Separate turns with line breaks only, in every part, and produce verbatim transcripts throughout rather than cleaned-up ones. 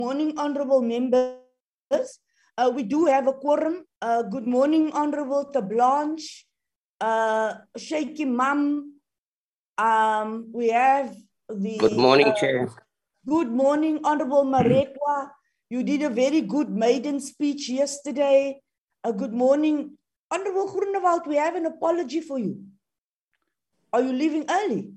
Morning, honorable members. Uh, we do have a quorum. Uh, good morning, honorable Tablanche, uh, Shaky Mam. Um, we have the.
Good morning,
uh,
Chair.
Good morning, honorable Marekwa. You did a very good maiden speech yesterday. Uh, good morning, honorable Groenewald. We have an apology for you. Are you leaving early?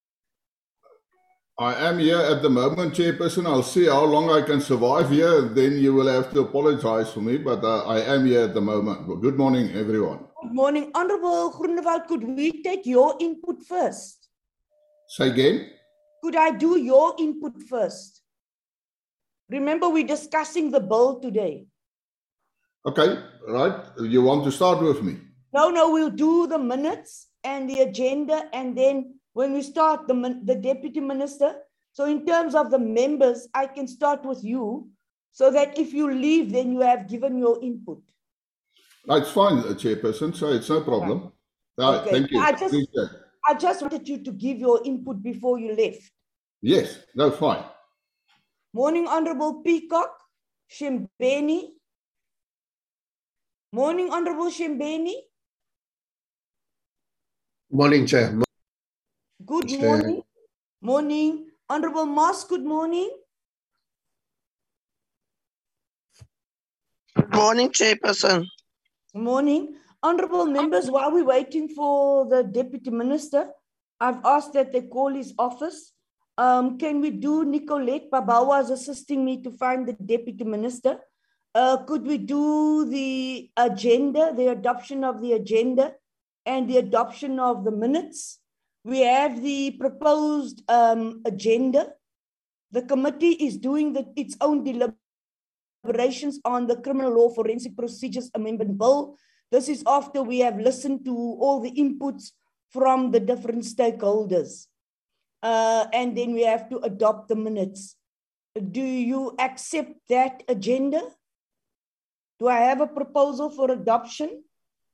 I am here at the moment, Chairperson. I'll see how long I can survive here. Then you will have to apologize for me, but uh, I am here at the moment. Well, good morning, everyone.
Good morning, honorable Groenewald. Could we take your input first?
Say again?
Could I do your input first? Remember, we're discussing the bill today.
Okay, right. You want to start with me?
No, no, we'll do the minutes and the agenda, and then when we start, the, the deputy minister. So in terms of the members, I can start with you, so that if you leave, then you have given your input.
It's fine, Chairperson, so it's no problem.
Right.
Right,
Okay.
thank you.
I just, I just wanted you to give your input before you left.
Yes, no, fine.
Morning, Honorable Peacock, Shembeni. Morning, Honorable Shembeni.
Morning, Chair.
Good
Chair.
morning. Morning. Honorable Moss, good morning.
Good morning, Chairperson.
Morning. Honorable members, while we're waiting for the Deputy Minister, I've asked that they call his office. Um, can we do Nicolette Babawa is assisting me to find the Deputy Minister? Uh, could we do the agenda, the adoption of the agenda and the adoption of the minutes? We have the proposed um, agenda. The committee is doing the, its own deliberations on the Criminal Law Forensic Procedures Amendment Bill. This is after we have listened to all the inputs from the different stakeholders. Uh, and then we have to adopt the minutes. Do you accept that agenda? Do I have a proposal for adoption?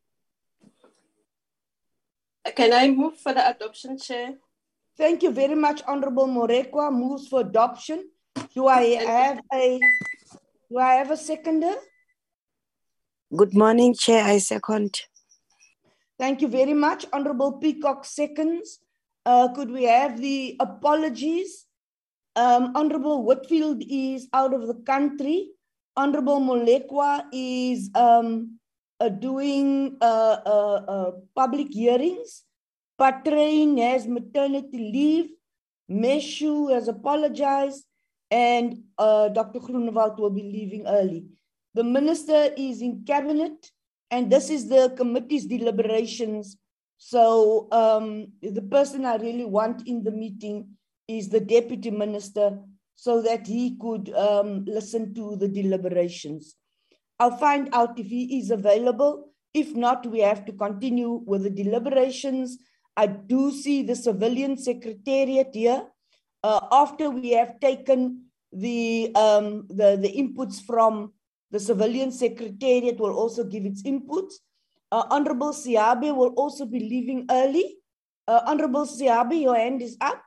Can I move for the adoption, Chair?
Thank you very much, Honorable Morekwa moves for adoption. Do I have a, do I have a seconder?
Good morning, Chair. I second.
Thank you very much, Honorable Peacock seconds. Uh, could we have the apologies? Um, Honorable Whitfield is out of the country. Honorable Molekwa is um, uh, doing uh, uh, uh, public hearings. Patrain has maternity leave. Meshu has apologized. And uh, Doctor Groenewald will be leaving early. The minister is in cabinet, and this is the committee's deliberations. So um, the person I really want in the meeting is the deputy minister, so that he could um, listen to the deliberations. I'll find out if he is available. If not, we have to continue with the deliberations. I do see the civilian secretariat here. Uh, after we have taken the, um, the, the inputs from the civilian secretariat, will also give its inputs. Uh, Honorable Siabe will also be leaving early. Uh, Honorable Siabe, your hand is up.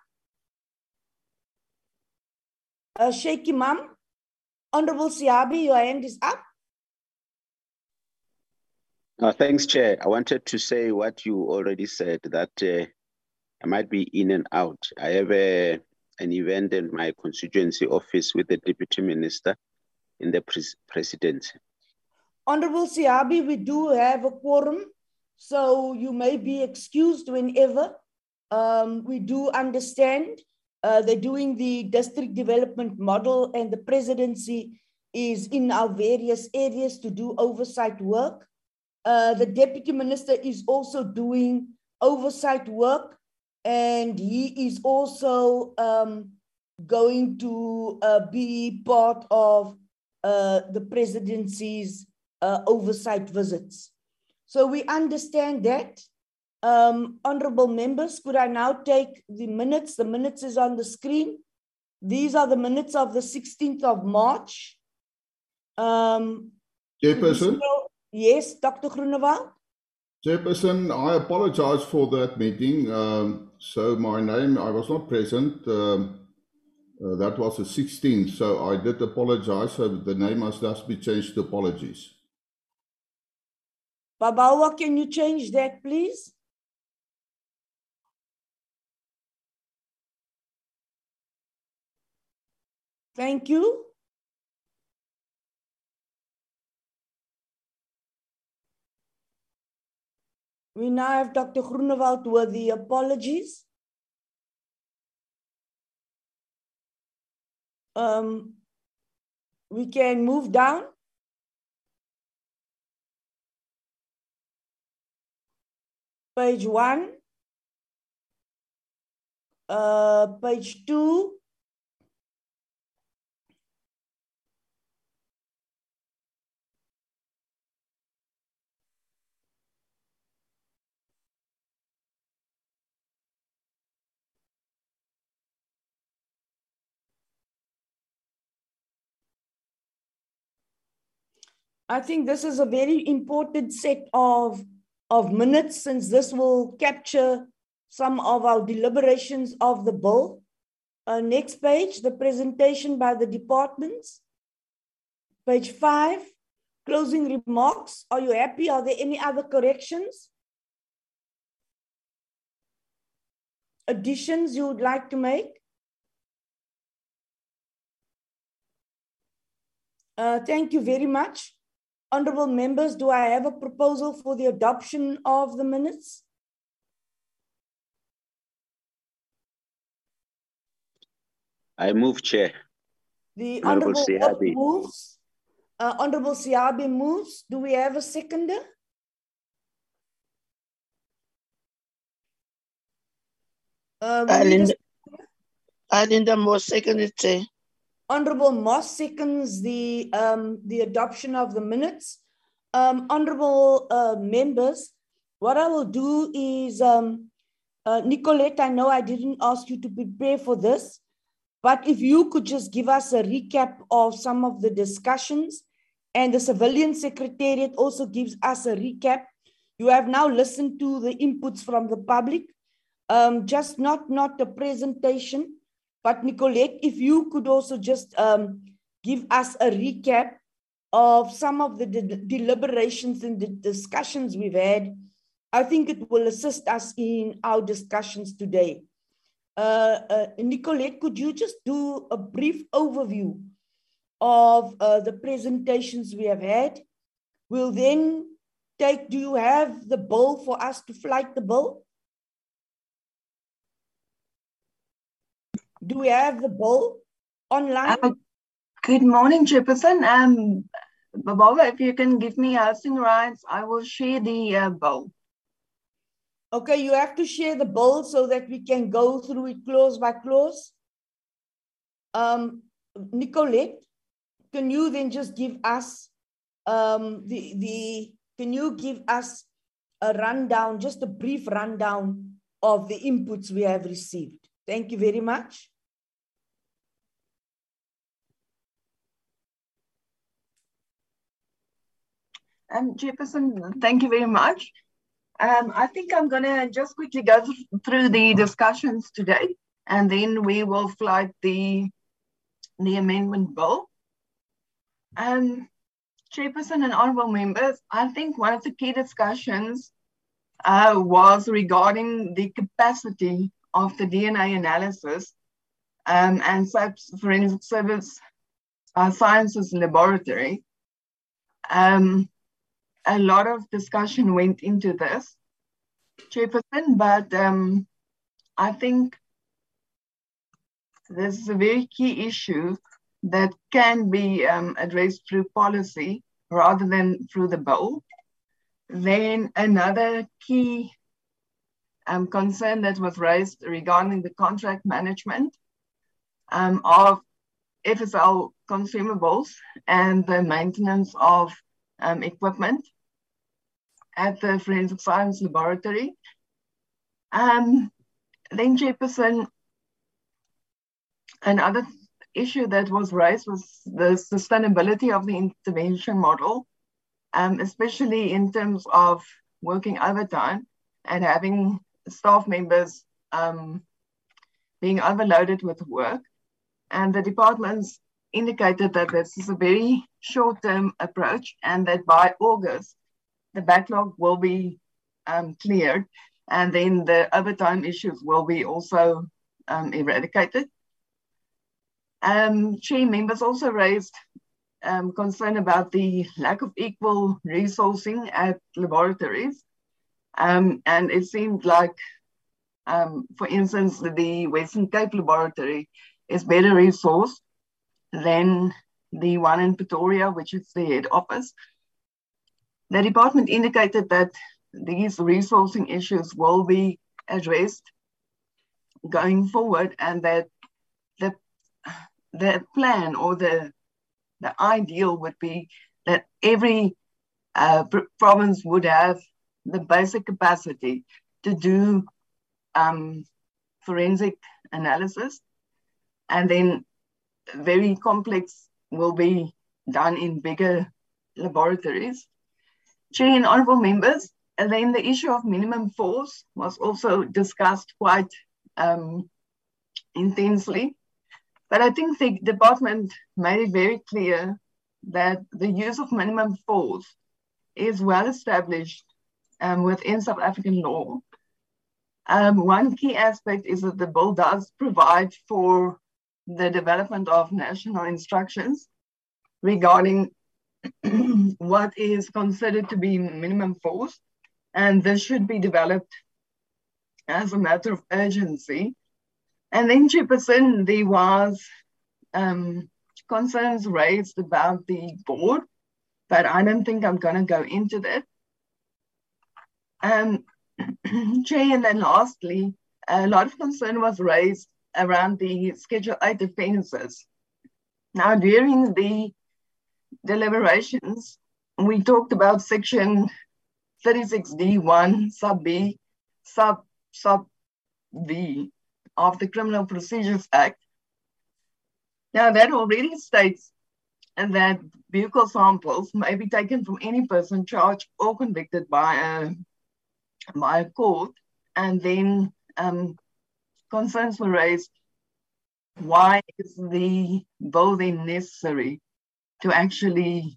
Uh, Shaky Mam, Honorable Siabe, your hand is up.
Uh, thanks, Chair. I wanted to say what you already said, that uh, I might be in and out. I have a, an event in my constituency office with the Deputy Minister in the pres presidency.
Honorable Siabe, we do have a quorum, so you may be excused whenever. Um, we do understand uh, they're doing the district development model, and the presidency is in our various areas to do oversight work. Uh, the deputy minister is also doing oversight work, and he is also um, going to uh, be part of uh, the presidency's uh, oversight visits. So we understand that. Um, honorable members, could I now take the minutes? The minutes is on the screen. These are the minutes of the sixteenth of March. Um,
Chairperson?
Yes, Doctor Groenewald?
Chairperson, I apologize for that meeting. Um, so my name, I was not present. Um, Uh, that was the sixteenth, so I did apologize. So the name must thus be changed to apologies.
Babawa, can you change that, please? Thank you. We now have Doctor Groenewald with the apologies. Um, we can move down. Page one. Uh, page two. I think this is a very important set of, of minutes, since this will capture some of our deliberations of the bill. Uh, next page, the presentation by the departments. Page five, closing remarks. Are you happy? Are there any other corrections? Additions you would like to make? Uh, thank you very much. Honorable members, do I have a proposal for the adoption of the minutes?
I move, Chair.
The
Honorable
Honorable Hope
Siabi.
moves. Uh, Honorable Siabi moves. Do we have a seconder? Uh, we need
Alinda,
a
Alinda Moss seconded, Chair.
Honorable Moss seconds the, um, the adoption of the minutes. Um, honorable uh, members, what I will do is, um, uh, Nicolette, I know I didn't ask you to prepare for this, but if you could just give us a recap of some of the discussions, and the Civilian Secretariat also gives us a recap. You have now listened to the inputs from the public, um, just not, not a presentation. But Nicolette, if you could also just um, give us a recap of some of the de deliberations and the discussions we've had, I think it will assist us in our discussions today. Uh, uh, Nicolette, could you just do a brief overview of uh, the presentations we have had? We'll then take, do you have the bill for us to flight the bill? Do we have the bill online?
Uh, good morning, Chairperson. Um, Babawa, if you can give me housing rights, I will share the uh, bill.
Okay, you have to share the bill so that we can go through it clause by clause. Um, Nicolette, can you then just give us um, the, the, can you give us a rundown, just a brief rundown of the inputs we have received? Thank you very much.
Um, Chairperson, thank you very much. Um, I think I'm going to just quickly go th through the discussions today, and then we will flight the, the amendment bill. Um, Chairperson and honorable members, I think one of the key discussions uh, was regarding the capacity of the D N A analysis um, and forensic service uh, sciences laboratory. Um, a lot of discussion went into this, Chairperson, but um, I think this is a very key issue that can be um, addressed through policy rather than through the bill. Then another key um, concern that was raised regarding the contract management um, of F S L consumables and the maintenance of um, equipment at the Forensic Science Laboratory. Um, then, Chairperson, another issue that was raised was the sustainability of the intervention model, um, especially in terms of working overtime and having staff members um, being overloaded with work. And the departments indicated that this is a very short-term approach and that by August, the backlog will be um, cleared, and then the overtime issues will be also um, eradicated. Um, Chair, members also raised um, concern about the lack of equal resourcing at laboratories. Um, and it seemed like, um, for instance, the Western Cape laboratory is better resourced than the one in Pretoria, which is the head office. The department indicated that these resourcing issues will be addressed going forward, and that the, the plan or the, the ideal would be that every uh, pr province would have the basic capacity to do um, forensic analysis, and then very complex will be done in bigger laboratories. Chair and honorable members, and then the issue of minimum force was also discussed quite um, intensely. But I think the department made it very clear that the use of minimum force is well established um, within South African law. Um, one key aspect is that the bill does provide for the development of national instructions regarding what is considered to be minimum force, and this should be developed as a matter of urgency. And then, Chairperson, there was um, concerns raised about the board, but I don't think I'm going to go into that. Um, Chair, and then lastly, a lot of concern was raised around the Schedule eight offences. Now, during the deliberations, we talked about Section thirty-six D one, sub B, sub, sub V of the Criminal Procedures Act. Now, that already states that vehicle samples may be taken from any person charged or convicted by a, by a court, and then um, concerns were raised, why is the bill then necessary to actually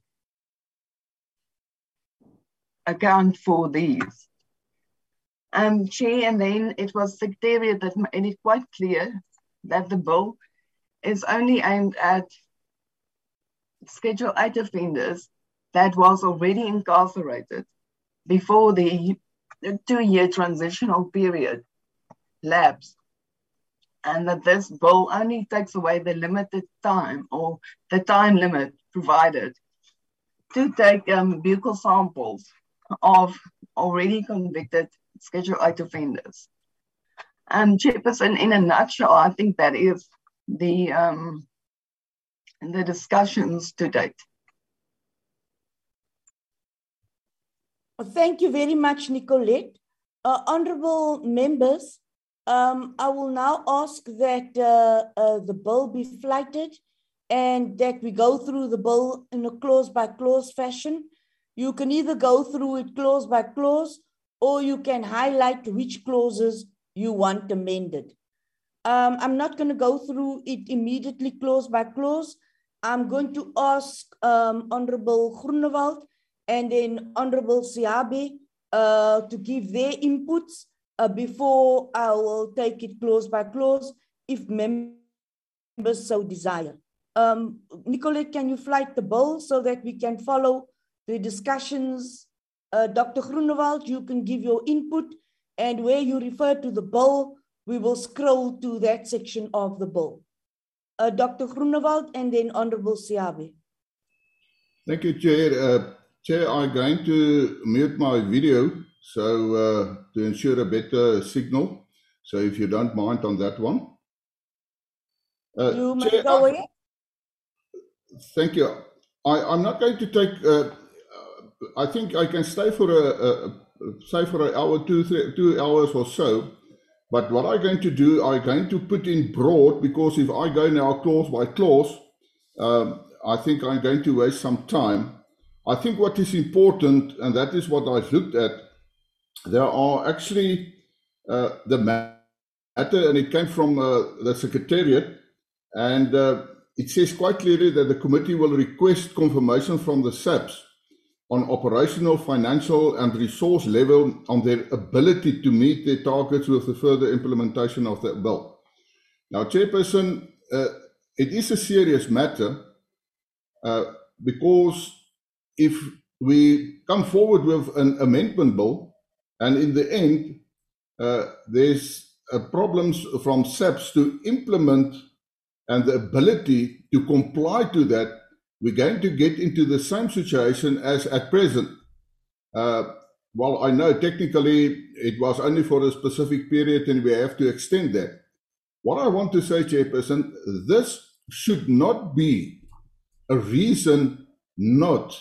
account for these? Um, Chair, and then it was Secretariat that made it quite clear that the bill is only aimed at Schedule eight offenders that was already incarcerated before the, the two-year transitional period lapsed, and that this bill only takes away the limited time or the time limit provided to take um, vehicle samples of already convicted Schedule eight offenders. Um, Chairperson, in a nutshell, I think that is the, um, the discussions to date.
Well, thank you very much, Nicolette. Uh, honorable members, um, I will now ask that uh, uh, the bill be flighted and that we go through the bill in a clause by clause fashion. You can either go through it clause by clause, or you can highlight which clauses you want amended. Um, I'm not going to go through it immediately clause by clause. I'm going to ask um, Honorable Groenewald and then Honorable Siabe uh, to give their inputs uh, before I will take it clause by clause if members so desire. Um, Nicolette, can you flight the bill so that we can follow the discussions? Uh, Doctor Groenewald, you can give your input, and where you refer to the bill, we will scroll to that section of the bill. Uh, Doctor Groenewald and then Honorable Siabe.
Thank you, Chair. Uh, Chair, I'm going to mute my video so uh, to ensure a better signal. So if you don't mind on that one. Uh,
you may
Chair,
go
I,
ahead.
Thank you. I, I'm not going to take, uh, I think I can stay for a, a say for an hour, two, three, two hours or so. But what I'm going to do, I'm going to put in broad, because if I go now clause by clause, um, I think I'm going to waste some time. I think what is important, and that is what I've looked at, there are actually uh, the matter, and it came from uh, the Secretariat, And uh, it says quite clearly that the committee will request confirmation from the SAPS on operational, financial and resource level on their ability to meet their targets with the further implementation of the bill. Now, Chairperson, uh, it is a serious matter uh, because if we come forward with an amendment bill and in the end uh, there's uh, problems from SAPS to implement and the ability to comply to that, we're going to get into the same situation as at present. Uh, well, I know technically it was only for a specific period and we have to extend that. What I want to say, Chairperson, this should not be a reason not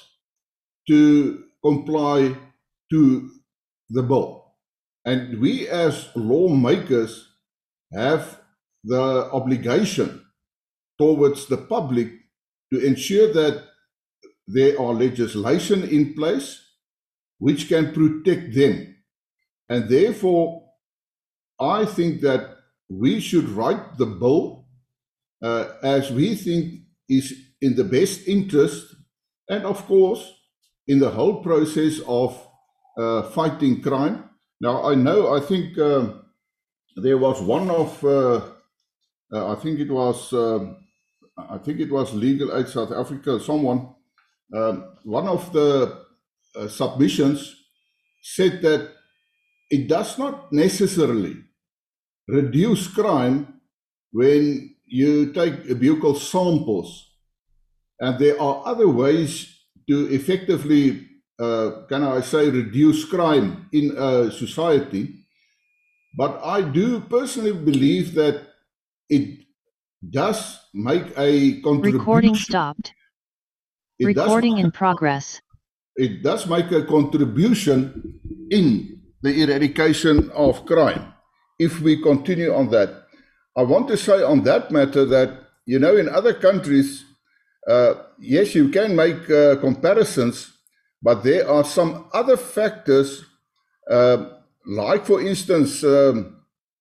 to comply to the bill. And we as lawmakers have the obligation towards the public to ensure that there are legislation in place which can protect them. And therefore, I think that we should write the bill uh, as we think is in the best interest and, of course, in the whole process of uh, fighting crime. Now, I know, I think uh, there was one of, uh, uh, I think it was, uh, I think it was Legal Aid South Africa, someone, um, one of the uh, submissions said that it does not necessarily reduce crime when you take buccal samples. And there are other ways to effectively, uh, can I say, reduce crime in a society. But I do personally believe that it does make a contribution.
Recording stopped.
It
Recording
does,
in progress.
It does make a contribution in the eradication of crime if we continue on that. I want to say on that matter that, you know, in other countries, uh, yes, you can make uh, comparisons, but there are some other factors, uh, like, for instance, um,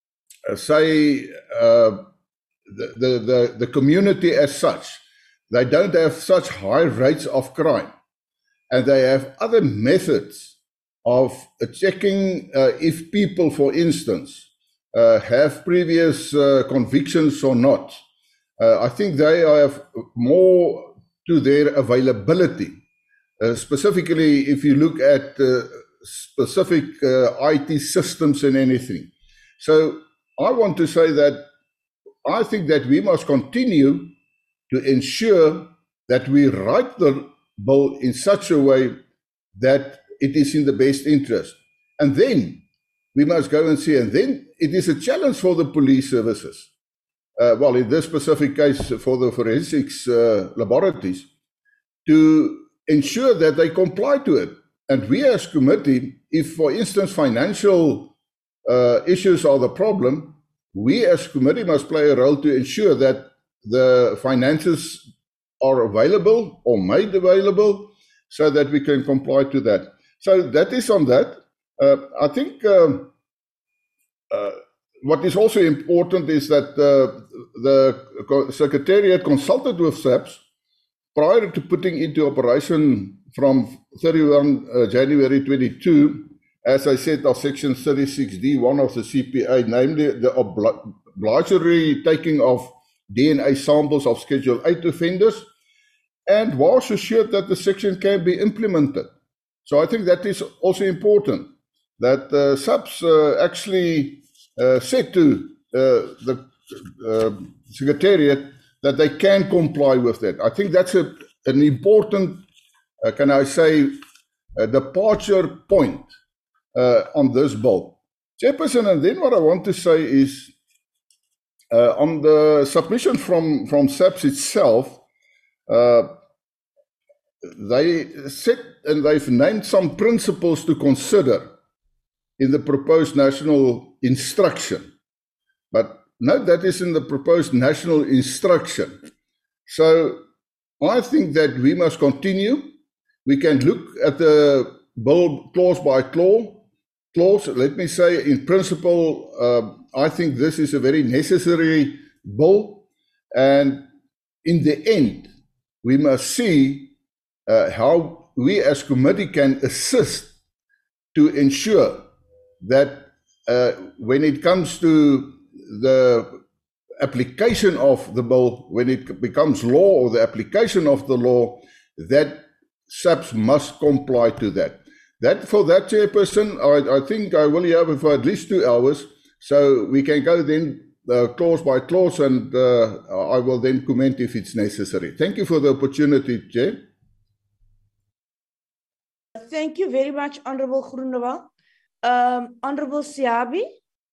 say, uh, the, the, the, the community as such. They don't have such high rates of crime, and they have other methods of checking uh, if people, for instance, uh, have previous uh, convictions or not. Uh, I think they have more to their availability, uh, specifically if you look at uh, specific uh, I T systems and anything. So I want to say that I think that we must continue to ensure that we write the bill in such a way that it is in the best interest. And then we must go and see, and then it is a challenge for the police services. Uh, well, in this specific case, for the forensics uh, laboratories, to ensure that they comply to it. And we as committee, if, for instance, financial uh, issues are the problem, we as committee must play a role to ensure that the finances are available or made available so that we can comply to that. So that is on that. Uh, I think um, uh, what is also important is that uh, the Secretariat consulted with SAPS prior to putting into operation from thirty-first January twenty-two, as I said, of Section thirty-six D one of the C P A, namely the obligatory taking of D N A samples of Schedule eight offenders, and was assured that the section can be implemented. So I think that is also important, that uh, SAPS uh, actually uh, said to uh, the uh, Secretariat that they can comply with that. I think that's a, an important, uh, can I say, a departure point uh, on this bill. Chairperson, and then what I want to say is, uh, on the submission from, from SAPS itself, uh, they said, and they've named some principles to consider in the proposed national instruction. But note that is in the proposed national instruction. So I think that we must continue. We can look at the bill clause by clause. clause. Let me say, in principle, uh, I think this is a very necessary bill. And in the end, we must see uh, how we as committee can assist to ensure that uh, when it comes to the application of the bill, when it becomes law or the application of the law, that S A Ps must comply to that. That for that, Chairperson, I, I think I will have it for at least two hours, so we can go then uh, clause by clause, and uh, I will then comment if it's necessary. Thank you for the opportunity, Chair.
Thank you very much, Honorable Groenewald. Um, Honorable Siabi.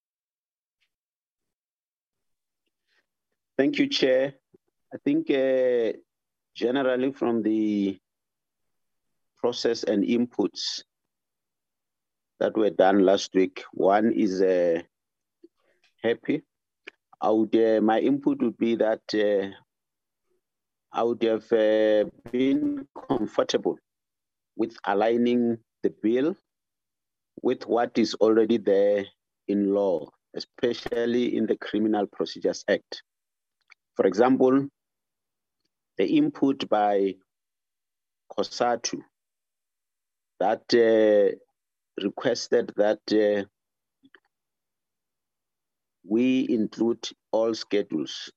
Thank you, Chair. I think uh, generally from the process and inputs that were done last week, one is uh, happy. I would, uh, my input would be that uh, I would have uh, been comfortable with aligning the bill with what is already there in law, especially in the Criminal Procedures Act. For example, the input by COSATU that uh, requested that uh, we include all schedules.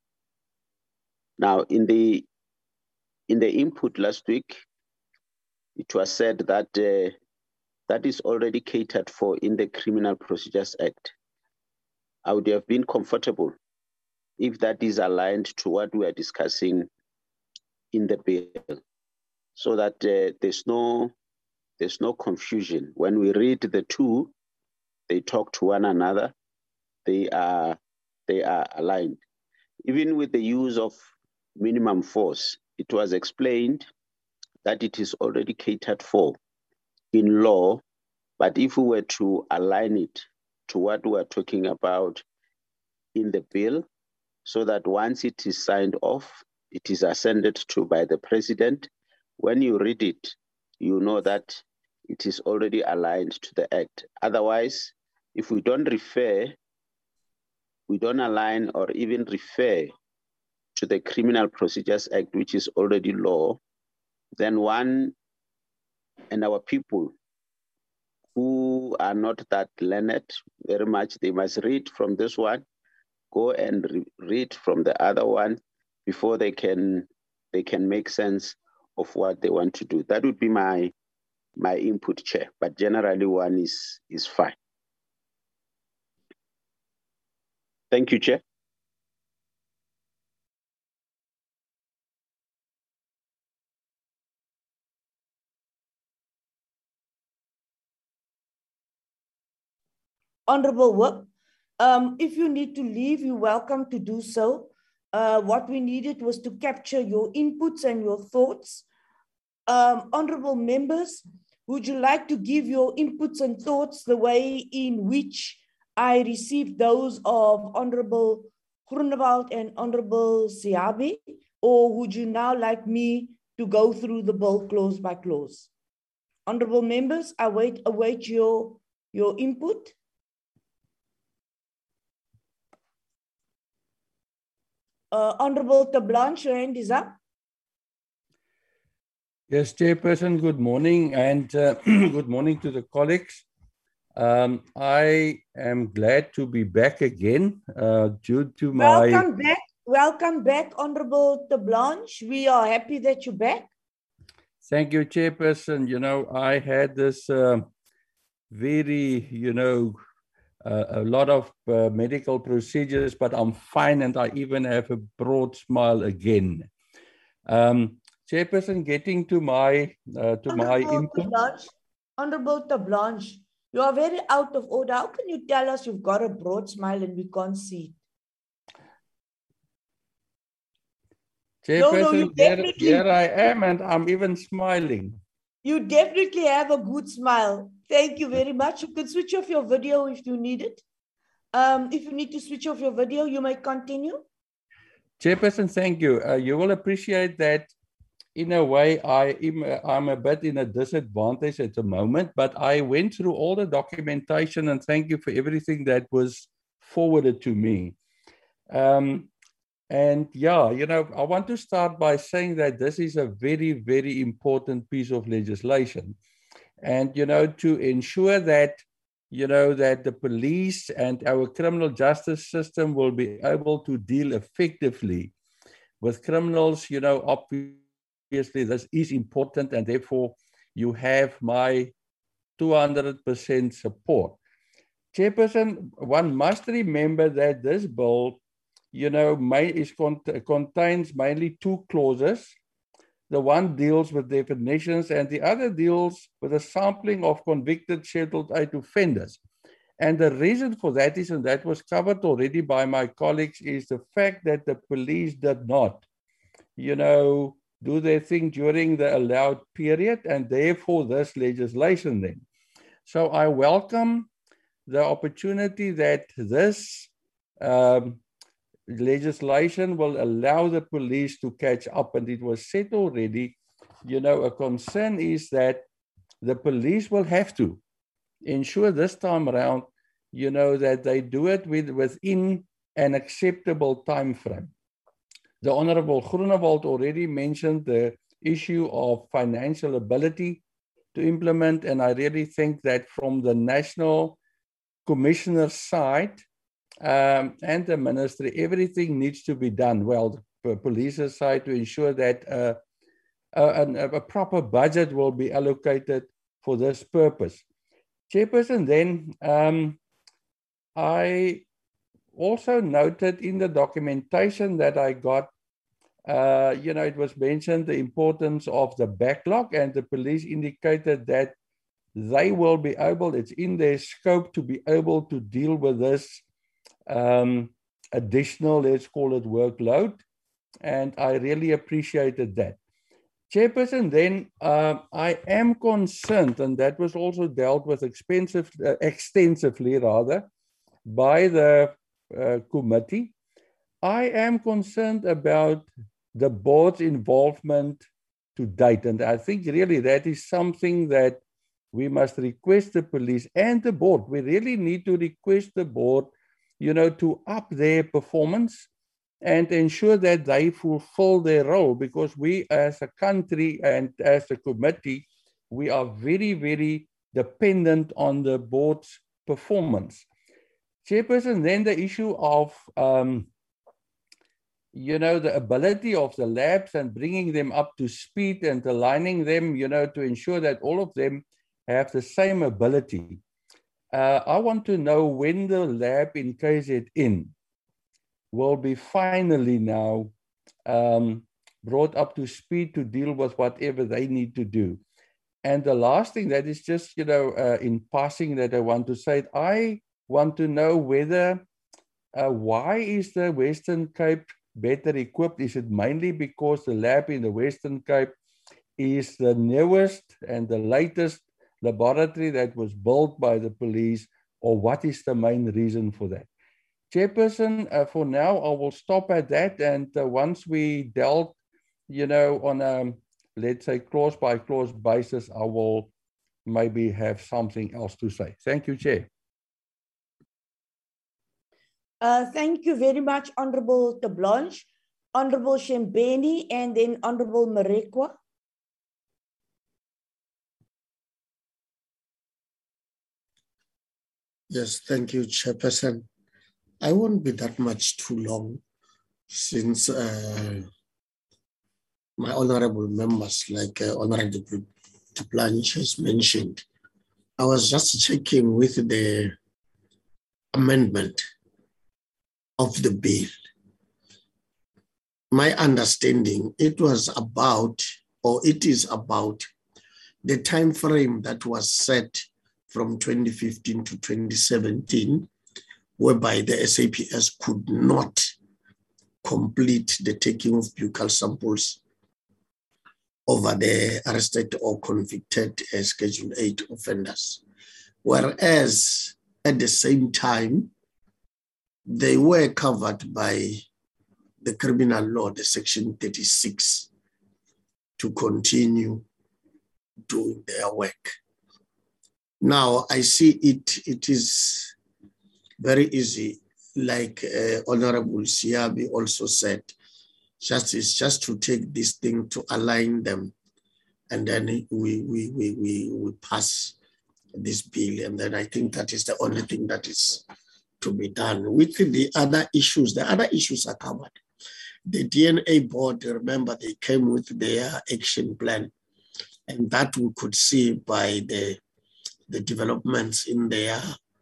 Now, in the in the input last week, it was said that uh, that is already catered for in the Criminal Procedures Act. I would have been comfortable if that is aligned to what we are discussing in the bill, so that uh, there's no there's no confusion. When we read the two, they talk to one another. They are they are aligned. Even with the use of minimum force, it was explained that it is already catered for in law, but if we were to align it to what we are talking about in the bill, so that once it is signed off, it is ascended to by the president, when you read it, you know that it is already aligned to the act. Otherwise, if we don't refer, we don't align or even refer to the Criminal Procedures Act, which is already law, then one and our people who are not that learned very much, they must read from this one, go and re read from the other one before they can they can make sense of what they want to do. That would be my my input, Chair. But generally, one is is fine. Thank you, Chair.
Honorable Work. Um, if you need to leave, you're welcome to do so. Uh, what we needed was to capture your inputs and your thoughts. Um, honorable members, would you like to give your inputs and thoughts the way in which I received those of Honorable Groenewald and Honorable Siabi? Or would you now like me to go through the bill clause by clause? Honorable members, I wait, await your, your input. Uh, Honorable Tablanche, your hand is up.
Yes, Chairperson, good morning, and uh, good morning to the colleagues. Um, I am glad to be back again uh, due to my...
Welcome back. Welcome back, Honorable Tablanche. We are happy that you're back.
Thank you, Chairperson. You know, I had this uh, very, you know, Uh, a lot of uh, medical procedures, but I'm fine, and I even have a broad smile again. Um, Chairperson, getting to my uh, to my input.
Tablanche, Honorable Tablanche, you are very out of order. How can you tell us you've got a broad smile and we can't see it?
Chairperson,
no, no, you
here,
definitely,
here I am, and I'm even smiling.
You definitely have a good smile. Thank you very much. You can switch off your video if you need it. Um, if you need to switch off your video, you may continue.
Chairperson, thank you. Uh, you will appreciate that in a way I am, I'm a bit in a disadvantage at the moment, but I went through all the documentation, and thank you for everything that was forwarded to me. Um, And yeah, you know, I want to start by saying that this is a very, very important piece of legislation. And, you know, to ensure that, you know, that the police and our criminal justice system will be able to deal effectively with criminals, you know, obviously this is important, and therefore you have my two hundred percent support. Chairperson, one must remember that this bill, you know, may, is con contains mainly two clauses. The one deals with definitions and the other deals with a sampling of convicted Scheduled eight offenders. And the reason for that is, and that was covered already by my colleagues, is the fact that the police did not, you know, do their thing during the allowed period, and therefore this legislation then. So I welcome the opportunity that this um, legislation will allow the police to catch up. And it was said already, you know, a concern is that the police will have to ensure this time around, you know, that they do it with, within an acceptable time frame. The Honorable Groenewald already mentioned the issue of financial ability to implement, and I really think that from the National Commissioner's side, Um, and the ministry, everything needs to be done well, the police's side, to ensure that uh, a, a proper budget will be allocated for this purpose. Chairperson, then um, I also noted in the documentation that I got, uh, you know, it was mentioned the importance of the backlog, and the police indicated that they will be able, it's in their scope to be able to deal with this Um, additional, let's call it, workload, and I really appreciated that. Chairperson, then uh, I am concerned, and that was also dealt with expensive, uh, extensively rather, by the uh, committee. I am concerned about the board's involvement to date, and I think really that is something that we must request the police and the board. We really need to request the board, you know, to up their performance and ensure that they fulfill their role, because we as a country and as a committee, we are very, very dependent on the board's performance. Chairperson, then the issue of, um, you know, the ability of the labs and bringing them up to speed and aligning them, you know, to ensure that all of them have the same ability. Uh, I want to know when the lab in K Z N will be finally now um, brought up to speed to deal with whatever they need to do. And the last thing that is just, you know, uh, in passing that I want to say, I want to know whether, uh, why is the Western Cape better equipped? Is it mainly because the lab in the Western Cape is the newest and the latest laboratory that was built by the police, or what is the main reason for that? Chairperson, uh, for now, I will stop at that. And uh, once we dealt, you know, on a, let's say, clause by clause basis, I will maybe have something else to say. Thank you, Chair.
Uh, thank you very much, Honorable de Blanche, Honorable Shembeni, and then Honorable Marekwa.
Yes, thank you, Chairperson. I won't be that much too long, since uh, my honorable members, like uh, Honorable de Blanche has mentioned. I was just checking with the amendment of the bill. My understanding, it was about, or it is about, the time frame that was set from twenty fifteen to twenty seventeen, whereby the S A P S could not complete the taking of buccal samples over the arrested or convicted uh, Schedule eight offenders. Whereas at the same time, they were covered by the criminal law, the Section thirty-six, to continue doing their work. Now, I see it, it is very easy like uh, Honorable Siabi also said, just is just to take this thing to align them, and then we we we we, we pass this bill, and then I think that is the only thing that is to be done. With the other issues, the other issues are covered. The D N A board, remember, they came with their action plan, and that we could see by the the developments in their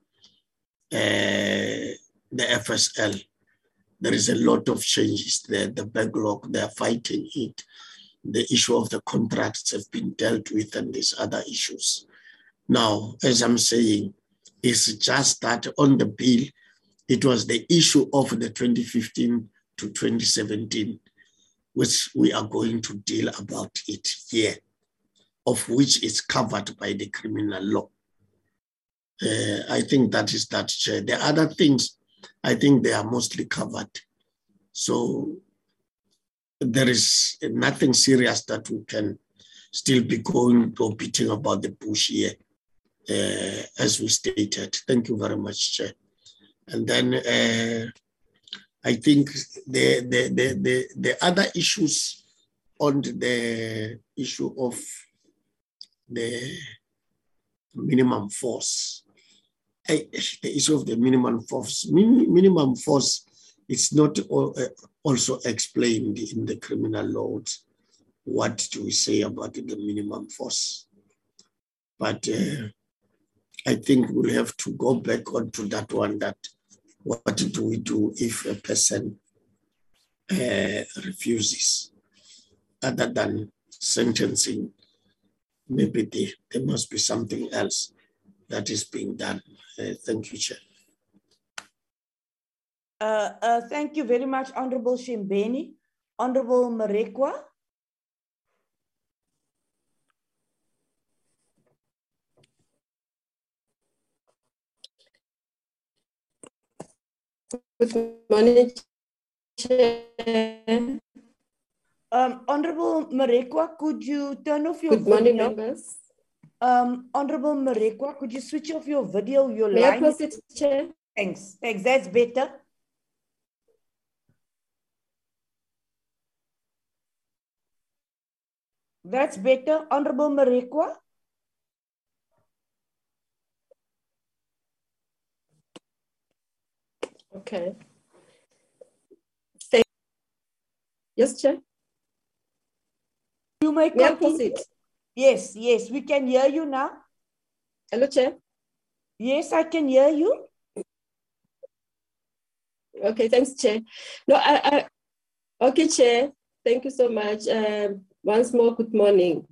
uh, the F S L. There is a lot of changes there. The backlog, they're fighting it. The issue of the contracts have been dealt with, and these other issues. Now, as I'm saying, it's just that on the bill, it was the issue of the twenty fifteen to twenty seventeen, which we are going to deal about it here, of which is covered by the criminal law. Uh, I think that is that, Chair. The other things, I think they are mostly covered. So there is nothing serious that we can still be going or beating about the bush here, uh, as we stated. Thank you very much, Chair. And then uh, I think the, the, the, the, the other issues on the issue of the minimum force, I, the issue of the minimum force, min, minimum force, it's not all, uh, also explained in the criminal laws. What do we say about the minimum force? But uh, I think we'll have to go back onto that one, that what do we do if a person uh, refuses, other than sentencing? Maybe they, there must be something else that is being done. Uh, thank you, Chair.
Uh, uh, thank you very much, Honorable Shembeni. Honorable Marekwa.
Good morning, Chair.
Um, Honorable Marekwa, could you turn off your
Good morning,
video?
members.
Um, Honorable Marekwa, could you switch off your video? Your
May
line.
I proceed, Chair?
Thanks. Thanks. That's better. That's better. Honorable Marekwa.
Okay. Thank yes, Chair.
You may
May I
continue.
proceed?
Yes, yes, we can hear you now.
Hello, Chair.
Yes, I can hear you.
Okay, thanks, Chair. No, I, I okay, Chair. Thank you so much. Um, once more, good morning.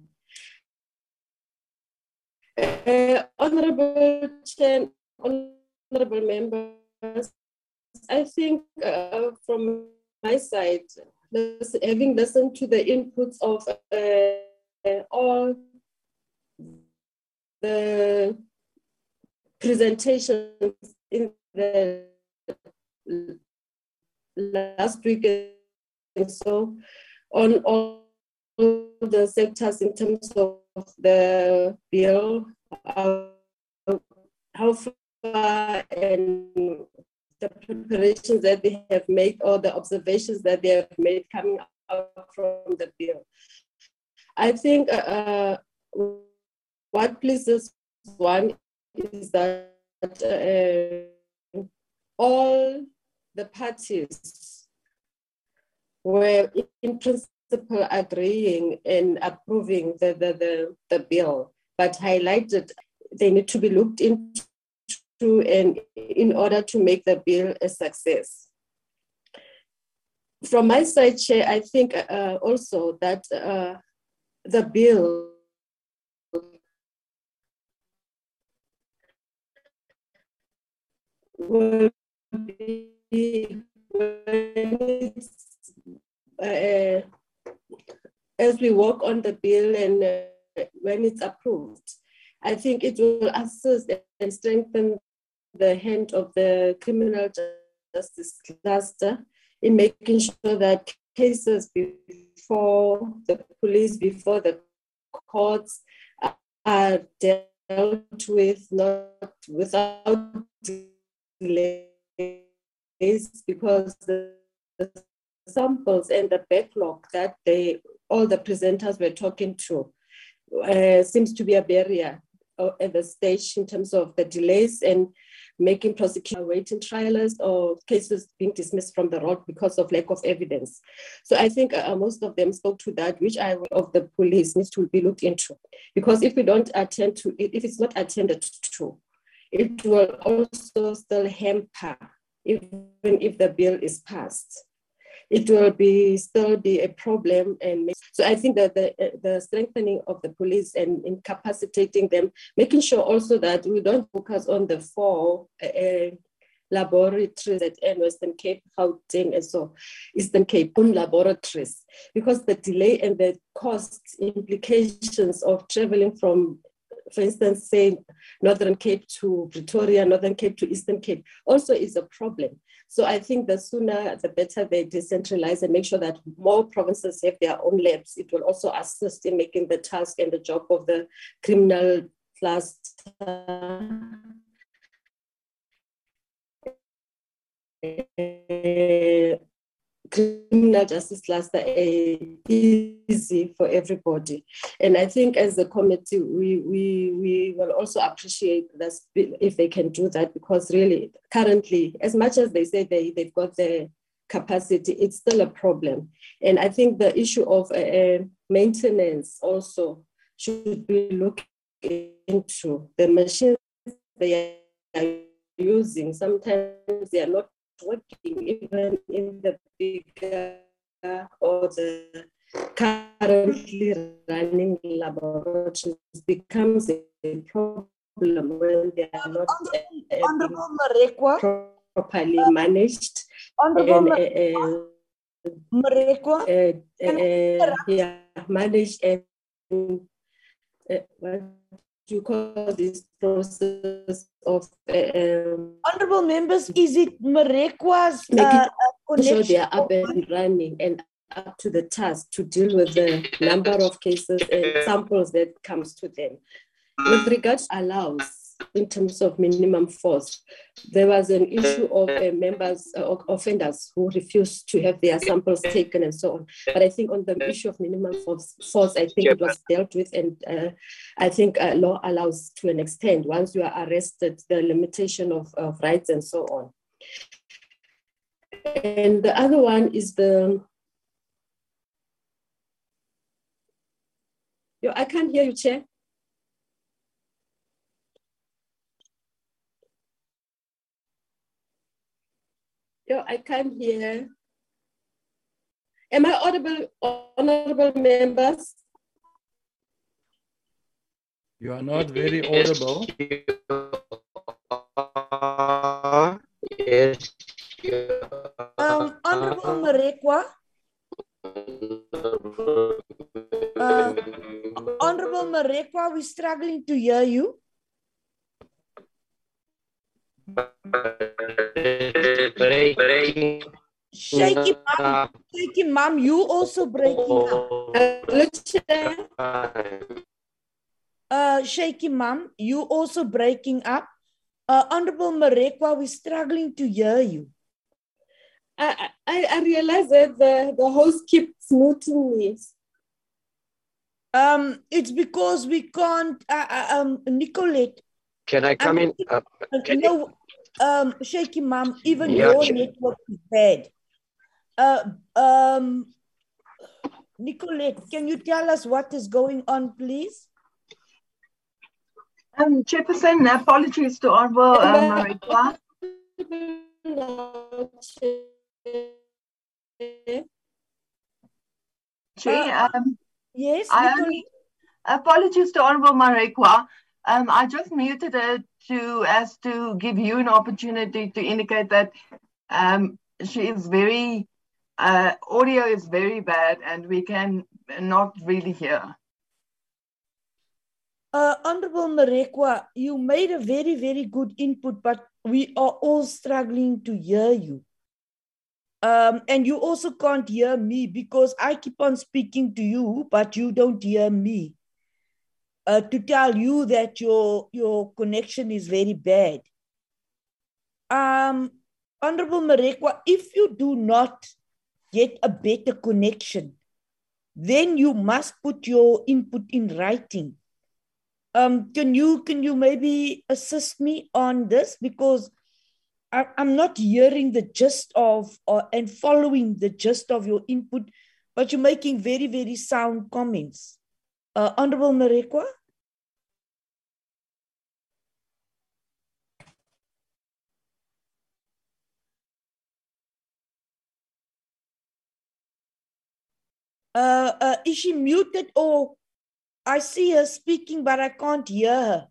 Uh, honorable Chair, honorable members, I think uh, from my side, having listened to the inputs of uh, all the presentations in the last week and so on all the sectors in terms of the bill, uh, how far and the preparations that they have made or the observations that they have made coming out from the bill. I think uh, what pleases one is that uh, all the parties were in principle agreeing and approving the, the, the, the bill, but highlighted they need to be looked into and in order to make the bill a success. From my side, Chair, I think uh, also that uh, the bill will be, uh, as we work on the bill and uh, when it's approved, I think it will assist and strengthen the hand of the criminal justice cluster in making sure that cases before the police, before the courts are dealt with not without delay because the, the samples and the backlog that they all the presenters were talking to uh, seems to be a barrier at the stage in terms of the delays and making prosecution waiting trials or cases being dismissed from the road because of lack of evidence. So I think uh, most of them spoke to that, which I of the police needs to be looked into, because if we don't attend to it, if it's not attended to, it will also still hamper even if the bill is passed. It will be still be a problem. And so I think that the, the strengthening of the police and incapacitating them, making sure also that we don't focus on the four uh, laboratories at Western Cape, Gauteng, and so Eastern Cape, own laboratories, because the delay and the cost implications of traveling from, for instance, say Northern Cape to Pretoria, Northern Cape to Eastern Cape, also is a problem. So I think the sooner, the better they decentralize and make sure that more provinces have their own labs. It will also assist in making the task and the job of the criminal cluster uh, criminal justice cluster uh, easy for everybody. And I think as a committee, we, we, we will also appreciate this if they can do that, because really currently, as much as they say they, they've got the capacity, it's still a problem. And I think the issue of uh, maintenance also should be looked into. The machines they are using, sometimes they are not working even in the bigger or the currently running laboratories. Becomes a problem when they are not
Honorable Marekwa,
properly managed.
Honorable
and, uh,
Marekwa,
uh, uh, yeah, managed and uh, what do you call this process of um,
honorable members, is it Marekwa's
making
uh,
sure
connection?
they are up and running and up to the task to deal with the number of cases and samples that comes to them? With regards to allows, in terms of minimum force, there was an issue of uh, members, uh, offenders who refused to have their samples taken and so on. But I think on the issue of minimum force, force I think it was dealt with, and uh, I think uh, law allows to an extent, once you are arrested, the limitation of, of rights and so on. And the other one is the, yo, I can't hear you, Chair. Yo, I can't hear. Am I audible, honorable members?
You are not very audible.
Yes.
Um, Honorable Marekwa, uh, Honorable Marekwa, we're struggling to hear you. Shaky mom, shaky mom, you also breaking up. Uh, shaky mom, you also breaking up. Uh, Honorable Marekwa, we're struggling to hear you.
I, I, I realize that the, the host keeps muting me.
Um, it's because we can't, uh, um, Nicolette.
Can I come in? Uh, can
no,
you?
um, Shaky mom, even
Yeah,
your
can...
network is bad. Uh, um, Nicolette, can you tell us what is going on, please?
Um, Chairperson, apologies to Honorable uh, Marekwa. Chair, um,
yes,
I only, apologies to Honorable Marekwa. Um, I just muted her to as to give you an opportunity to indicate that um, she is very, uh, audio is very bad and we can not really hear.
Uh, Honorable Marekwa, you made a very, very good input, but we are all struggling to hear you. Um, and you also can't hear me because I keep on speaking to you, but you don't hear me. Uh, to tell you that your, your connection is very bad. Um, Honorable Marekwa, if you do not get a better connection, then you must put your input in writing. Um, can you can you maybe assist me on this? Because I, I'm not hearing the gist of or and following the gist of your input, but you're making very, very sound comments. Uh, Honorable Marekwa? Uh, uh, is she muted, or I see her speaking, but I can't hear her?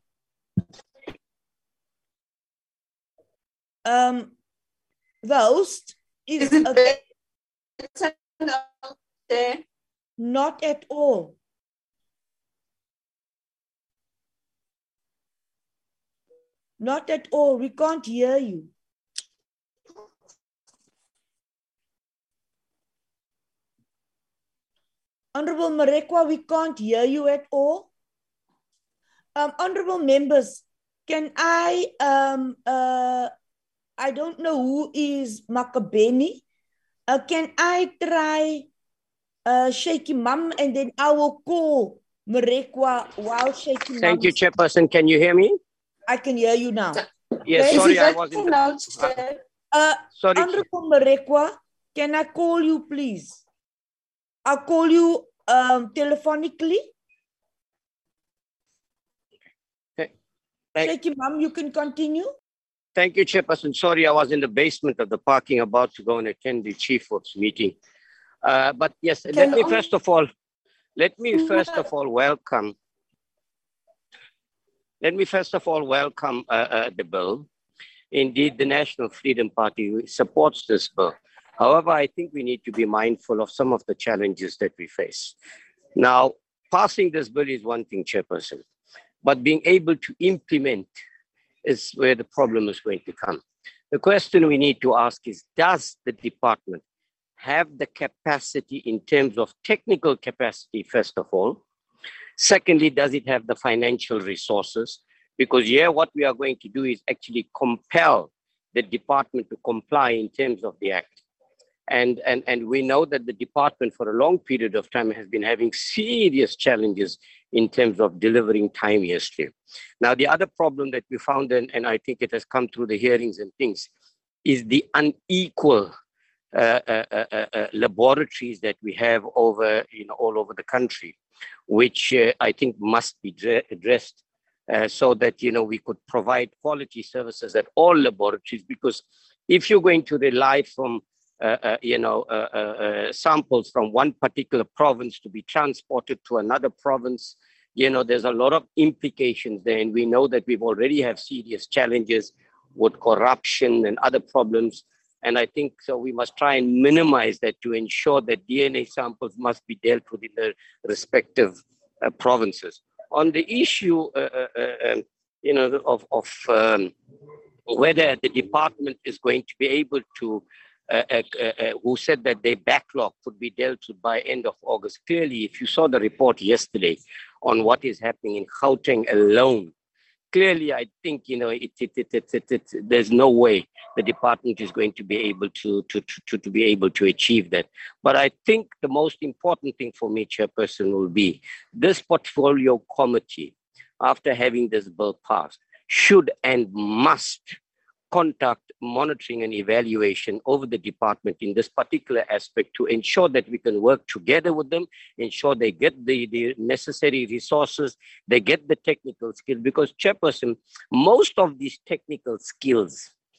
Um, the host is,
Is it
a,
better there?
Not at all. Not at all. We can't hear you. Honorable Marekwa, we can't hear you at all. Um, honorable members, can I, um, uh, I don't know who is Makabeni. Uh, can I try uh, Shaky Mum, and then I will call Marekwa while Shaky Mum.
Thank you, Chairperson. Can you hear me?
I can hear you now.
Yes,
Okay.
sorry, I wasn't.
Now,
Uh,
uh,
sorry.
Honorable Marekwa, can I call you, please? I'll call you um, telephonically.
Thank,
Shaky Mum, you can continue.
thank you, Chairperson. Sorry, I was in the basement of the parking about to go and attend the Chief Whip's meeting. Uh, but yes,
Can
let me
on-
first of all, let me first of all welcome, let me first of all welcome uh, uh, the bill. Indeed, the National Freedom Party supports this bill. However, I think we need to be mindful of some of the challenges that we face. Now, passing this bill is one thing, Chairperson, but being able to implement is where the problem is going to come. The question we need to ask is, does the department have the capacity in terms of technical capacity, first of all? Secondly, does it have the financial resources? Because here, what we are going to do is actually compel the department to comply in terms of the act. And, and, and we know that the department for a long period of time has been having serious challenges in terms of delivering time history. Now, the other problem that we found, and, and I think it has come through the hearings and things, is the unequal uh, uh, uh, uh, laboratories that we have over, you know, all over the country, which uh, I think must be addressed uh, so that, you know, we could provide quality services at all laboratories. Because if you're going to rely from Uh, uh, you know, uh, uh, uh, samples from one particular province to be transported to another province, you know, there's a lot of implications there. And we know that we've already have serious challenges with corruption and other problems. And I think so we must try and minimize that to ensure that D N A samples must be dealt with in the respective uh, provinces. On the issue, uh, uh, uh, you know, of, of um, whether the department is going to be able to Uh, uh, uh, who said that their backlog could be dealt with by end of August. Clearly, if you saw the report yesterday on what is happening in Gauteng alone, clearly, I think, you know, it, it, it, it, it, it, there's no way the department is going to be able to, to, to, to be able to achieve that. But I think the most important thing for me, Chairperson, will be this portfolio committee, after having this bill passed, should and must conduct monitoring and evaluation over the department in this particular aspect to ensure that we can work together with them, ensure they get the, the necessary resources, they get the technical skills. Because, Chairperson, most of these technical skills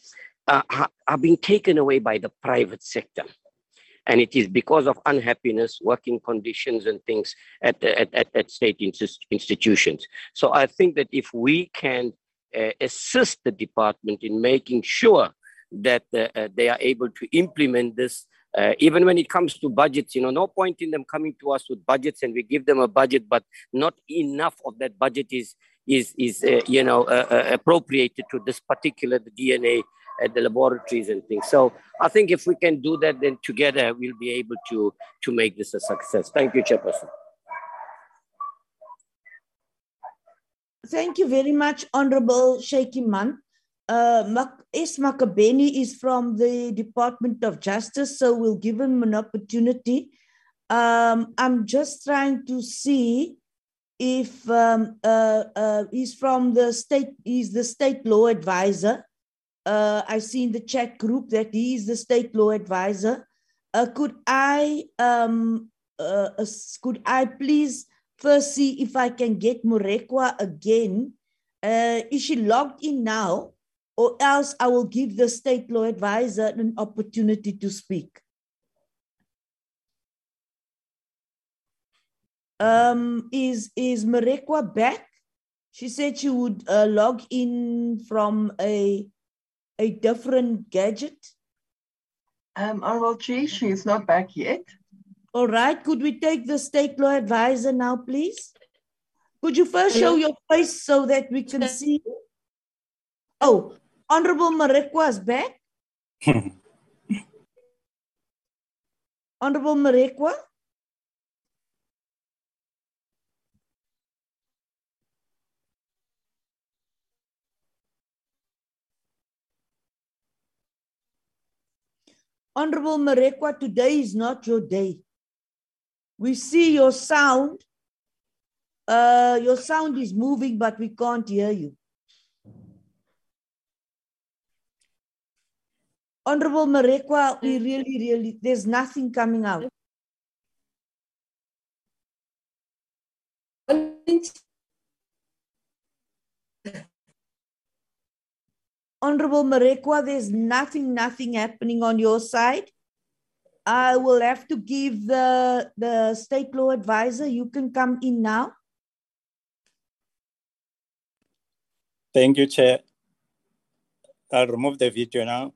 uh, are being taken away by the private sector. And it is because of unhappiness, working conditions and things at, at, at, at state institutions. So I think that if we can Uh, assist the department in making sure that uh, uh, they are able to implement this, uh, even when it comes to budgets. You know, no point in them coming to us with budgets and we give them a budget, but not enough of that budget is, is, is uh, you know, uh, uh, appropriated to this particular the D N A at the laboratories and things. So I think if we can do that, then together we'll be able to, to make this a success. Thank you, Chairperson.
Thank you very much, Honorable Shaky Mum. Uh, Mak- S. Makabeni is from the Department of Justice, so we'll give him an opportunity. Um, I'm just trying to see if um, uh, uh, he's from the state, he's the state law advisor. Uh, I see in the chat group that he is the state law advisor. Uh, could I um, uh, uh, could I please first see if I can get Murekwa again? Uh, is she logged in now? Or else I will give the state law advisor an opportunity to speak. Um, is, is Murekwa back? She said she would uh, log in from a, a different gadget.
Um, Honorable Chair, she is not back yet.
All right, could we take the state law advisor now, please? Could you first show your face so that we can see? Oh, Honorable Murekwa is back. Honorable Murekwa. Honorable Murekwa, today is not your day. We see your sound. Uh, your sound is moving, but we can't hear you. Honorable Murekwa, we really, really, there's nothing coming out. Honorable Murekwa, there's nothing, nothing happening on your side. I will have to give the, the state law advisor, you can come in now.
Thank you, Chair. I'll remove the video now.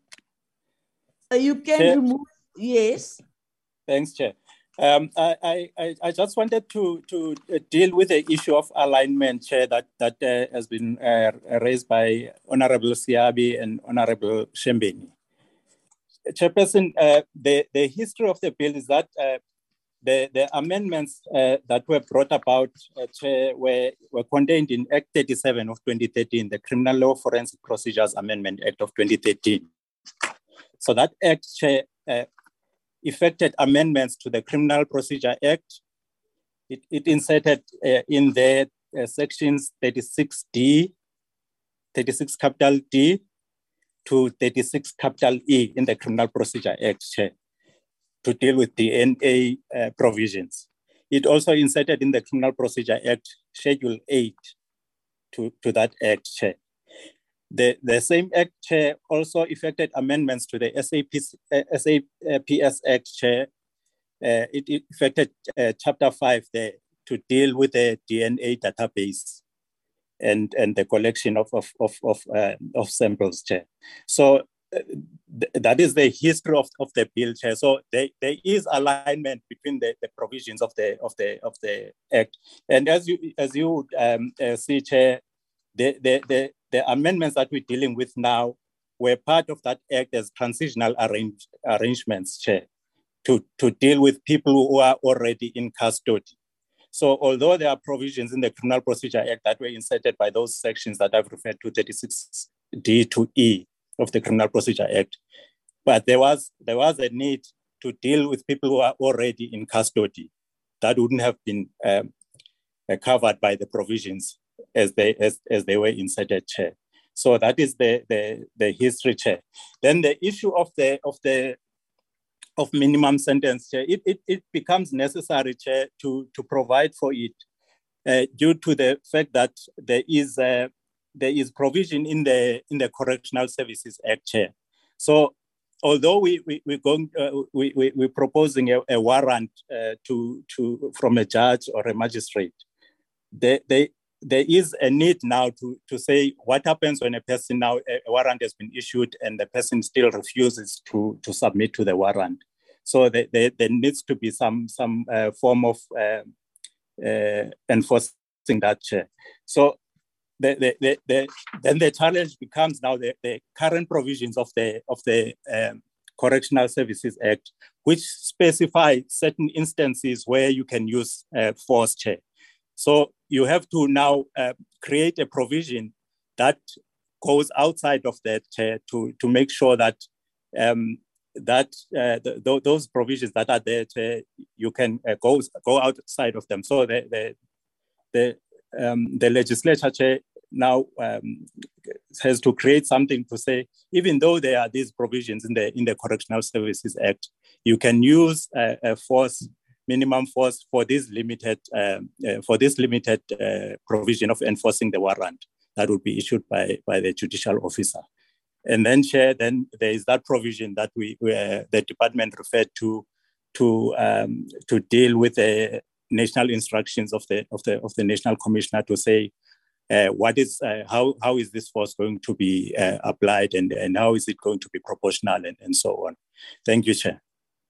Uh, you can
Chair.
remove, yes.
Thanks, Chair. Um, I, I, I just wanted to, to deal with the issue of alignment, Chair, that, that uh, has been uh, raised by Honorable Siabi and Honorable Shembeni. Chairperson, uh, the, the history of the bill is that uh, the, the amendments uh, that were brought about, uh, Chair, were, were contained in Act thirty-seven of twenty thirteen, the Criminal Law Forensic Procedures Amendment Act of twenty thirteen. So that Act, Chair, uh, effected amendments to the Criminal Procedure Act. It, it inserted uh, in the uh, sections thirty-six D, thirty-six capital D to thirty-six capital E in the Criminal Procedure Act, Chair, to deal with D N A uh, provisions. It also inserted in the Criminal Procedure Act Schedule eight to, to that Act, Chair. The, the same Act, Chair, also effected amendments to the S A P, uh, S A P S Act, Chair. Uh, it, it effected uh, Chapter five there to deal with the D N A database and, and the collection of, of, of, of, uh, of samples, Chair. So uh, th that is the history of, of the bill, Chair. So there, there is alignment between the, the provisions of the, of, the, of the Act. And as you, as you um, uh, see, Chair, the, the, the, the amendments that we're dealing with now were part of that Act as transitional arrange, arrangements, Chair, to, to deal with people who are already in custody. So although there are provisions in the Criminal Procedure Act that were inserted by those sections that I've referred to, thirty-six D to E of the Criminal Procedure Act, but there was, there was a need to deal with people who are already in custody that wouldn't have been um, covered by the provisions as they, as, as they were inserted, Chair. So that is the, the, the history, Chair. Then the issue of the, of the of minimum sentence, Chair, it, it, it becomes necessary, Chair, to, to provide for it uh, due to the fact that there is uh, there is provision in the in the Correctional Services Act, Chair. So although we we we going uh, we, we we're proposing a, a warrant uh, to to from a judge or a magistrate, they they there is a need now to, to say what happens when a person now, a warrant has been issued and the person still refuses to, to submit to the warrant. So there, there, there needs to be some, some uh, form of uh, uh, enforcing that, Chair. So the, the, the, the, then the challenge becomes now the, the current provisions of the, of the um, Correctional Services Act, which specify certain instances where you can use uh, force, Chair. So you have to now uh, create a provision that goes outside of that, Chair, to, to make sure that um, that uh, the, th those provisions that are there, Chair, you can uh, go, go outside of them. So the, the, the, um, the legislature, Chair, now um, has to create something to say, even though there are these provisions in the, in the Correctional Services Act, you can use uh, a force, minimum force for this limited, um, uh, for this limited uh, provision of enforcing the warrant that would be issued by, by the judicial officer. And then, Chair, then there is that provision that we, uh, the department referred to, to, um, to deal with the national instructions of the, of the, of the National Commissioner to say, uh, what is, uh, how, how is this force going to be uh, applied, and, and how is it going to be proportional, and, and so on. Thank you, Chair.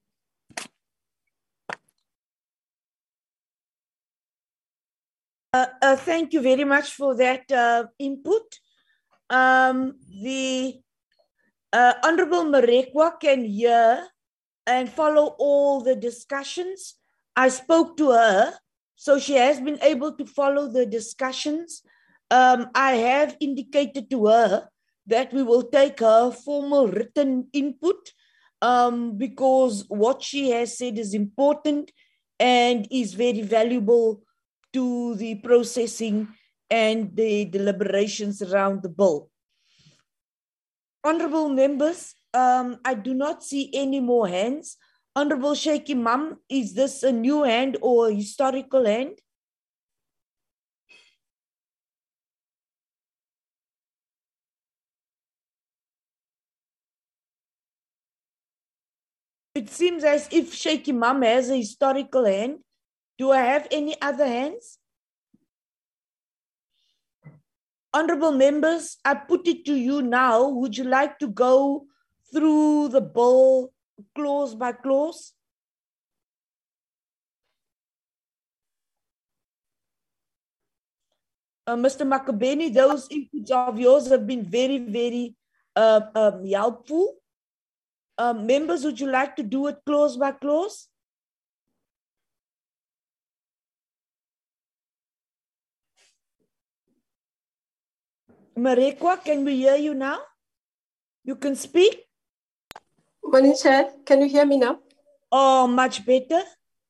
Uh, uh, thank you very much for that uh, input. Um, the uh, Honorable Marekwa can hear and follow all the discussions. I spoke to her, so she has been able to follow the discussions. Um, I have indicated to her that we will take her formal written input um, because what she has said is important and is very valuable to the processing and the deliberations around the bill. Honorable members, um, I do not see any more hands. Honorable Sheikh Imam, is this a new hand or a historical hand? It seems as if Sheikh Imam has a historical hand. Do I have any other hands? Honorable members, I put it to you now. Would you like to go through the bill clause by clause? Uh, Mister Makabeni, those inputs of yours have been very, very uh, um, helpful. Uh, members, would you like to do it clause by clause? Marekwa, can we hear you now? You can speak.
Morning, Chair. Can you hear me now?
Oh, much better.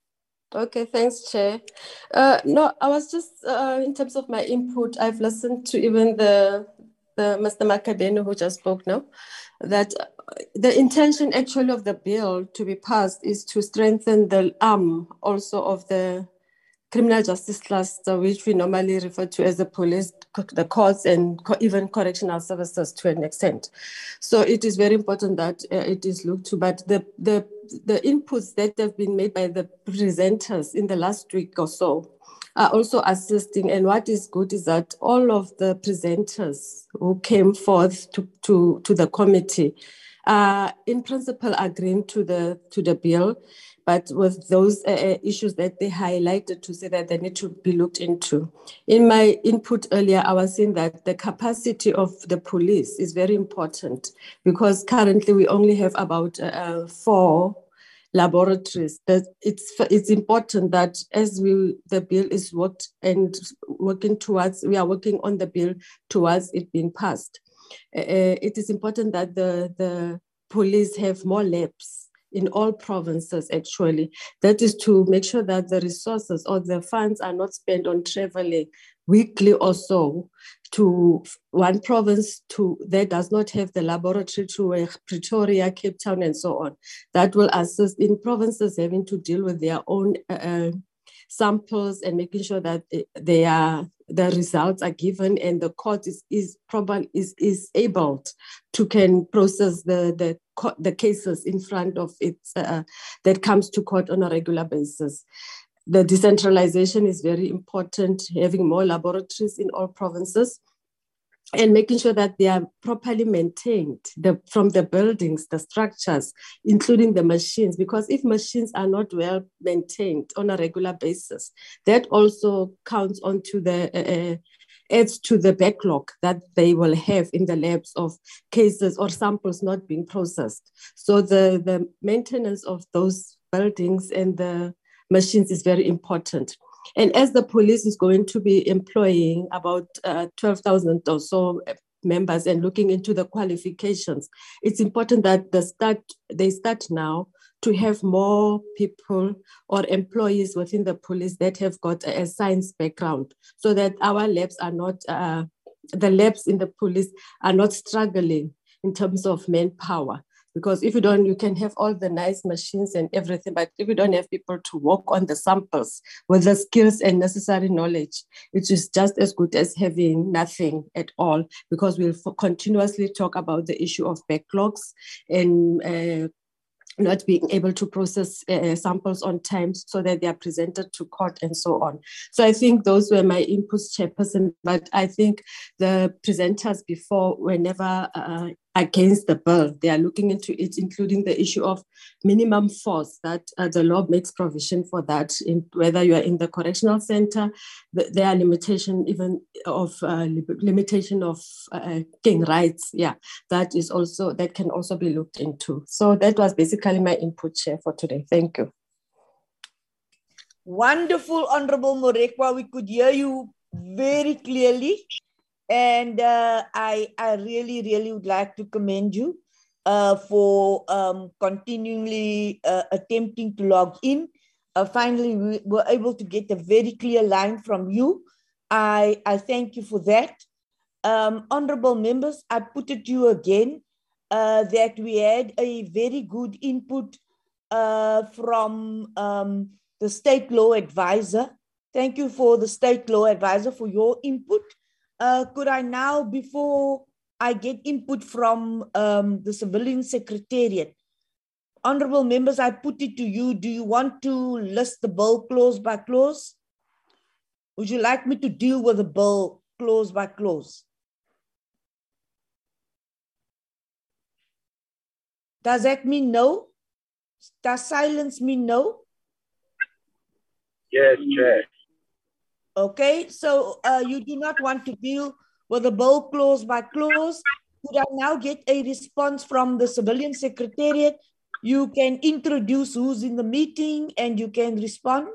Okay, thanks, Chair. Uh, no, I was just, uh, in terms of my input, I've listened to even the, the Mister Makabeni who just spoke now, that the intention actually of the bill to be passed is to strengthen the arm also of the criminal justice cluster, which we normally refer to as the police, the courts, and co even correctional services to an extent. So it is very important that uh, it is looked to, but the, the, the inputs that have been made by the presenters in the last week or so are also assisting. And what is good is that all of the presenters who came forth to, to, to the committee are in principle agreeing to the, to the bill, but with those uh, issues that they highlighted to say that they need to be looked into. In my input earlier, I was saying that the capacity of the police is very important because currently we only have about uh, four laboratories. That it's it's important that as we the bill is worked and working towards, we are working on the bill towards it being passed. Uh, it is important that the the police have more labs in all provinces, actually. That is to make sure that the resources or the funds are not spent on traveling weekly or so to one province to that does not have the laboratory to uh, Pretoria, Cape Town, and so on. That will assist in provinces having to deal with their own uh, samples and making sure that they are the results are given and the court is is probably is is able to can process the the the cases in front of it uh, that comes to court on a regular basis. The decentralization is very important, having more laboratories in all provinces and making sure that they are properly maintained the, from the buildings, the structures, including the machines, because if machines are not well maintained on a regular basis, that also counts onto the, uh, adds to the backlog that they will have in the labs of cases or samples not being processed. So the, the maintenance of those buildings and the machines is very important. And as the police is going to be employing about uh, twelve thousand or so members and looking into the qualifications. It's important that the start, they start now to have more people or employees within the police that have got a, a science background, so that our labs are not, uh, the labs in the police are not struggling in terms of manpower. Because if you don't, you can have all the nice machines and everything, but if you don't have people to work on the samples with the skills and necessary knowledge, it is just as good as having nothing at all, because we'll continuously talk about the issue of backlogs and uh, not being able to process uh, samples on time so that they are presented to court and so on. So I think those were my inputs, Chairperson, but I think the presenters before were never uh, against the bill. They are looking into it, including the issue of minimum force, that uh, the law makes provision for that, in, whether you are in the correctional center, the, there are limitation even of uh, limitation of uh, king rights. Yeah, that is also, that can also be looked into. So that was basically my input, Chair, for today. Thank you.
Wonderful, Honorable Morekwa. We could hear you very clearly. And uh, I, I really, really would like to commend you uh, for um, continually uh, attempting to log in. Uh, finally, we were able to get a very clear line from you. I, I thank you for that. Um, honorable members, I put it to you again uh, that we had a very good input uh, from um, the state law advisor. Thank you for the state law advisor for your input. Uh, could I now, before I get input from um, the Civilian Secretariat, honorable members, I put it to you. Do you want to list the bill clause by clause? Would you like me to deal with the bill clause by clause? Does that mean no? Does silence mean no?
Yes, Chair.
Okay, so uh, you do not want to deal with the bill clause by clause. Could I now get a response from the Civilian Secretariat? You can introduce who's in the meeting and you can respond.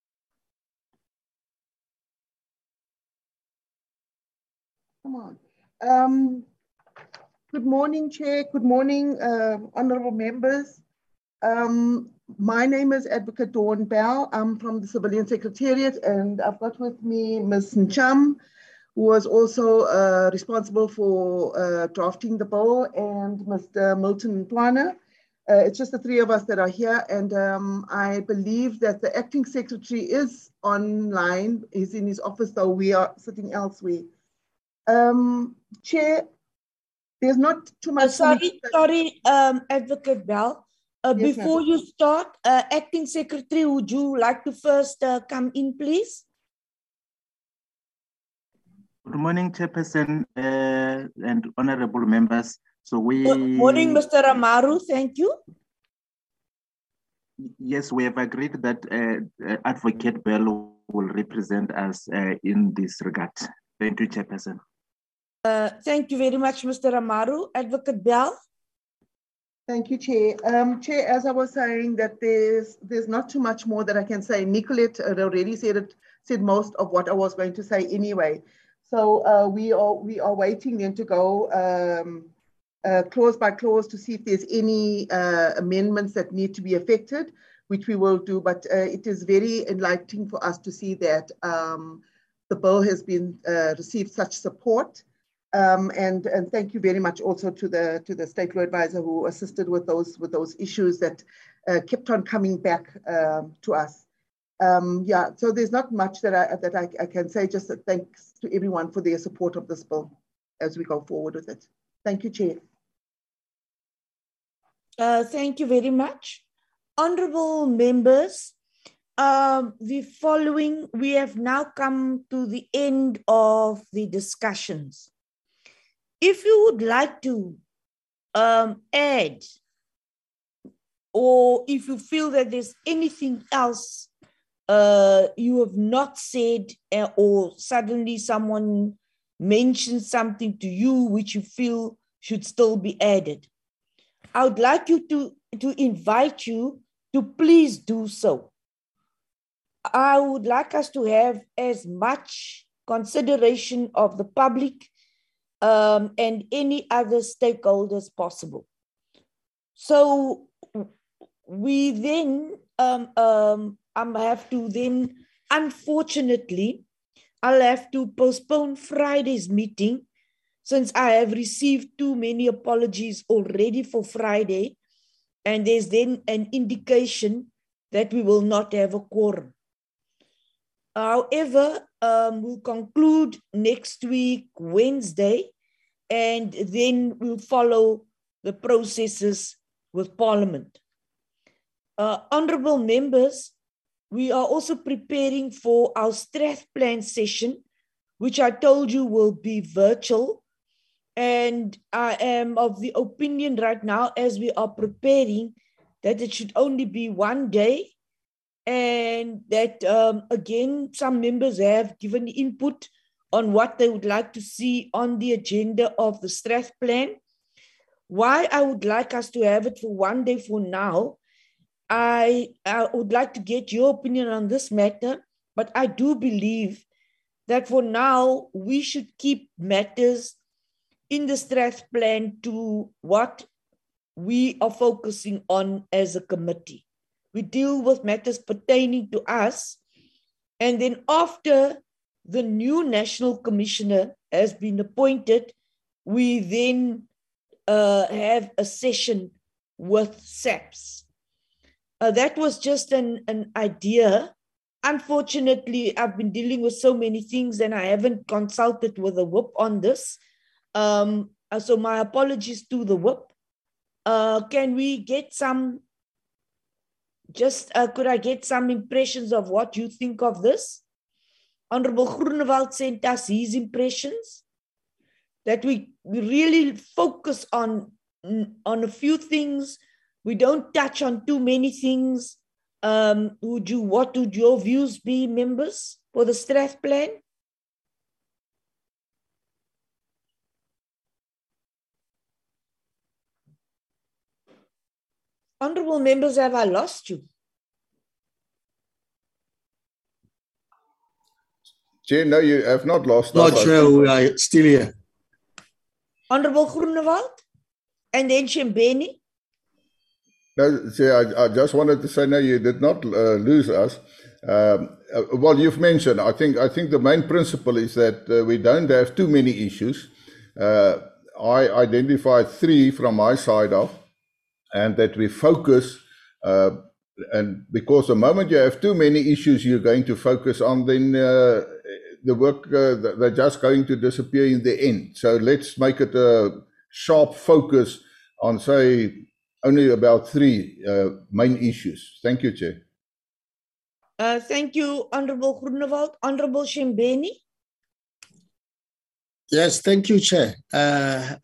Come on. Um, good morning, Chair. Good morning, uh, honorable members. Um, my name is Advocate Dawn Bell. I'm from the Civilian Secretariat, and I've got with me Miz Ncham, who was also uh, responsible for uh, drafting the bill, and Mister Milton Ntwana. Uh, it's just the three of us that are here, and um, I believe that the acting secretary is online. He's in his office, though we are sitting elsewhere. Um, Chair, there's not too much.
Uh, sorry, sorry, um, Advocate Bell. Uh,
Yes,
before you start, uh, Acting Secretary, would you like to first uh, come in, please?
Good morning, Chairperson uh, and honorable members. So we...
Good morning, Mister Amaru. Thank you.
Yes, we have agreed that uh, Advocate Bell will represent us uh, in this regard. Thank you, Chairperson.
Uh, thank you very much, Mister Amaru. Advocate Bell.
Thank you, Chair. Um, Chair, as I was saying, that there's there's not too much more that I can say. Nicolette had already said it, said most of what I was going to say anyway. So uh, we are we are waiting then to go um, uh, clause by clause to see if there's any uh, amendments that need to be affected, which we will do. But uh, it is very enlightening for us to see that um, the bill has been uh, received such support. Um, and, and thank you very much also to the to the state law advisor who assisted with those with those issues that uh, kept on coming back um, to us. Um, yeah, so there's not much that I that I, I can say. Just thanks to everyone for their support of this bill as we go forward with it. Thank you, Chair.
Uh, thank you very much, honourable members. Um, the following, we have now come to the end of the discussions. If you would like to um, add, or if you feel that there's anything else uh, you have not said, uh, or suddenly someone mentions something to you which you feel should still be added, I would like you to, to invite you to please do so. I would like us to have as much consideration of the public um, and any other stakeholders possible. So we then um, um, I have to then, unfortunately, I'll have to postpone Friday's meeting since I have received too many apologies already for Friday, and there's then an indication that we will not have a quorum. However, um, we'll conclude next week, Wednesday, and then we'll follow the processes with Parliament. Uh, honorable members, we are also preparing for our Strathplan session, which I told you will be virtual. And I am of the opinion right now, as we are preparing, that it should only be one day. And that, um, again, some members have given input on what they would like to see on the agenda of the Strathplan. Why I would like us to have it for one day for now, I, I would like to get your opinion on this matter, but I do believe that for now, we should keep matters in the Strathplan to what we are focusing on as a committee. We deal with matters pertaining to us, and then after the new National Commissioner has been appointed, we then uh, have a session with S A P S. Uh, that was just an, an idea. Unfortunately, I've been dealing with so many things and I haven't consulted with the whip on this. Um, so my apologies to the whip. Uh, can we get some, just uh, could I get some impressions of what you think of this? Honorable Groenewald sent us his impressions, that we, we really focus on, on a few things. We don't touch on too many things. Um, would you, what would your views be, members, for the Strathplan? Honorable members, have I lost you?
Chair, no, you have not lost
us.
Not
sure, we are still here.
Honorable Groenewald, and then Shembeni.
No, Chair, I, I just wanted to say, no, you did not uh, lose us. Um, uh, well, you've mentioned, I think, I think the main principle is that uh, we don't have too many issues. Uh, I identified three from my side off, and that we focus, uh, and because the moment you have too many issues you're going to focus on, then uh, the work, uh, they're just going to disappear in the end. So let's make it a sharp focus on, say, only about three uh, main issues. Thank you, Chair.
Uh, thank you, Honorable Groenewald. Honorable Shembeni.
Yes, thank you, Chair. Uh,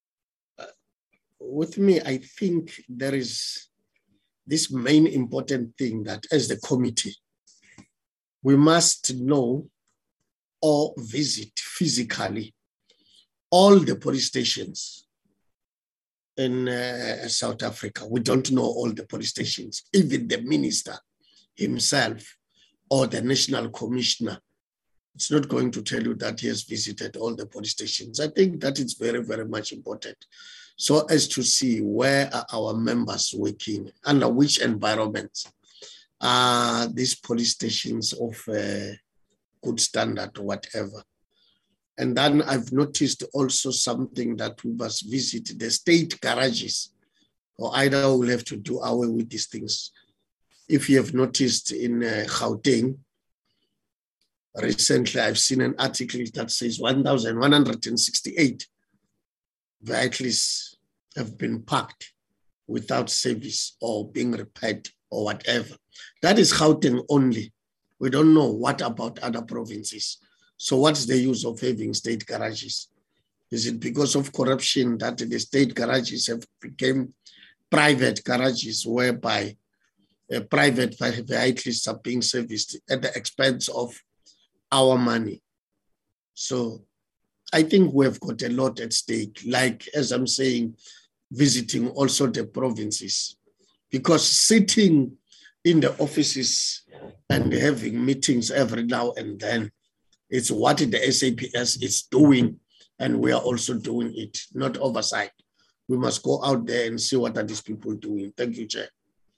with me, I think there is this main important thing that as the committee, we must know or visit physically all the police stations in uh, South Africa. We don't know all the police stations. Even the minister himself or the national commissioner, it's not going to tell you that he has visited all the police stations. I think that is very, very much important. So as to see where are our members working, under which environments are these police stations of uh, good standard or whatever. And then I've noticed also something that we must visit the state garages, or either we'll have to do away with these things. If you have noticed in uh, Gauteng, recently I've seen an article that says one thousand one hundred sixty-eight vehicles have been parked without service or being repaired or whatever. That is Gauteng only. We don't know what about other provinces. So what's the use of having state garages? Is it because of corruption that the state garages have become private garages whereby uh, private vehicles are being serviced at the expense of our money? So I think we've got a lot at stake, like, as I'm saying, visiting also the provinces, because sitting in the offices and having meetings every now and then, it's what the S A P S is doing and we are also doing it, not oversight. We must go out there and see what are these people doing. Thank you, Chair.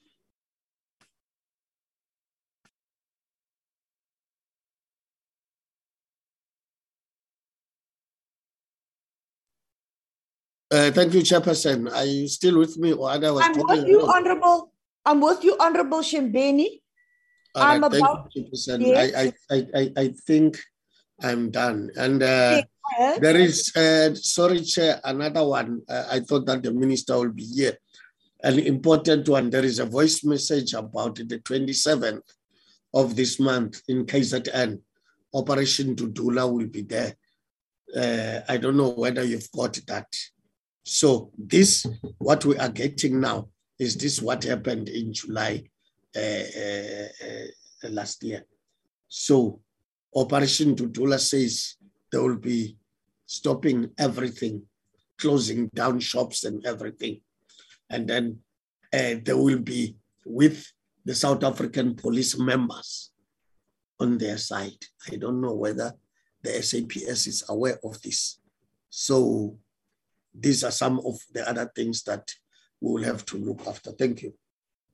Uh, thank you, Chairperson. Are you still with me, or otherwise?
I'm with you, Honorable. I'm with you, Honorable Shembeni.
All
I'm
right,
about.
thank you, Chairperson.
Yes.
I, I, I, I think I'm done. And uh,
Yes.
there is, uh, sorry, Chair, another one. Uh, I thought that the minister will be here. An important one. There is a voice message about the twenty-seventh of this month in K Z N. Operation Dudula will be there. Uh, I don't know whether you've got that. So this, what we are getting now, is this what happened in July uh, uh, uh, last year. So Operation Dudula says they will be stopping everything, closing down shops and everything. And then uh, they will be with the South African police members on their side. I don't know whether the S A P S is aware of this. So these are some of the other things that we will have to look after. Thank you.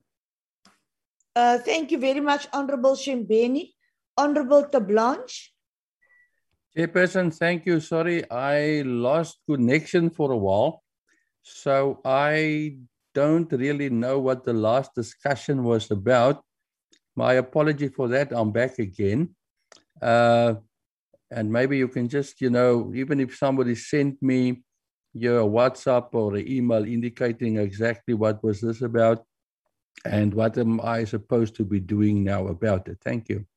Uh, thank you very much, Honorable Shembeni. Honorable Tablanche.
Chairperson, thank you. Sorry, I lost connection for a while. So I don't really know what the last discussion was about. My apology for that. I'm back again. Uh, and maybe you can just, you know, even if somebody sent me your WhatsApp or an email indicating exactly what was this about and what am I supposed to be doing now about it. Thank you.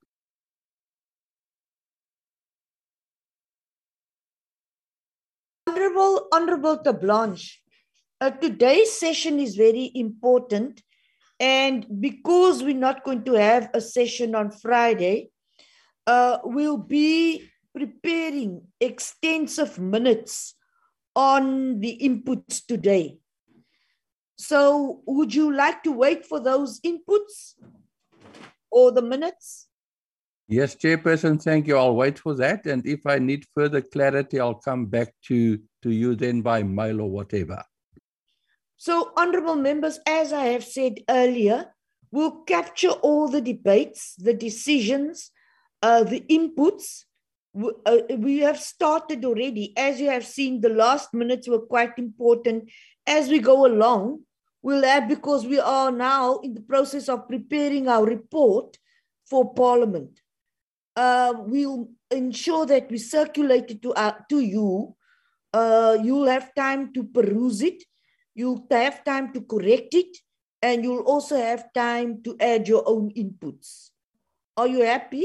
Honorable, Honorable Tablanche, uh, today's session is very important, and because we're not going to have a session on Friday, uh, we'll be preparing extensive minutes on the inputs today. So would you like to wait for those inputs or the minutes?
Yes, Chairperson, thank you. I'll wait for that. And if I need further clarity, I'll come back to, to you then by mail or whatever.
So, honorable members, as I have said earlier, we'll capture all the debates, the decisions, uh, the inputs. We, uh, we have started already. As you have seen, the last minutes were quite important. As we go along, we'll have, because we are now in the process of preparing our report for Parliament. Uh, we'll ensure that we circulate it to, uh, to you. Uh, you'll have time to peruse it. You'll have time to correct it. And you'll also have time to add your own inputs. Are you happy?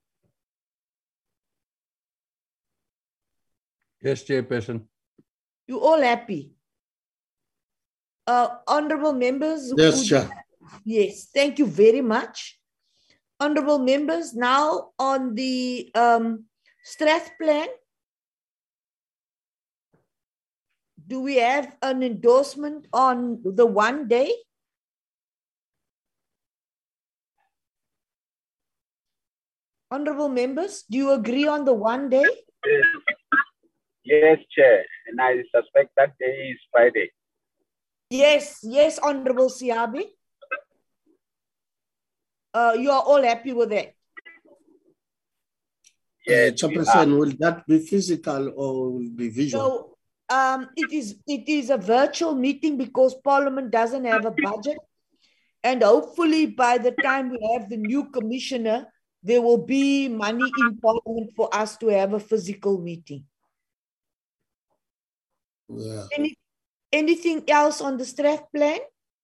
Yes, Chairperson.
You all happy? Uh, honorable members.
Yes, Chair.
Yes, thank you very much. Honorable members, now on the um, Strath Plan, do we have an endorsement on the one day? Honorable members, do you agree on the one day?
Yes, Chair, and I suspect that day is Friday.
Yes, yes, Honorable Siabi. Uh, you are all happy with that?
Yes, uh, Chairperson, will that be physical or will be visual?
So, um, it is it is a virtual meeting because Parliament doesn't have a budget, and hopefully by the time we have the new commissioner, there will be money in Parliament for us to have a physical meeting.
Yeah.
Any, anything else on the Strath Plan?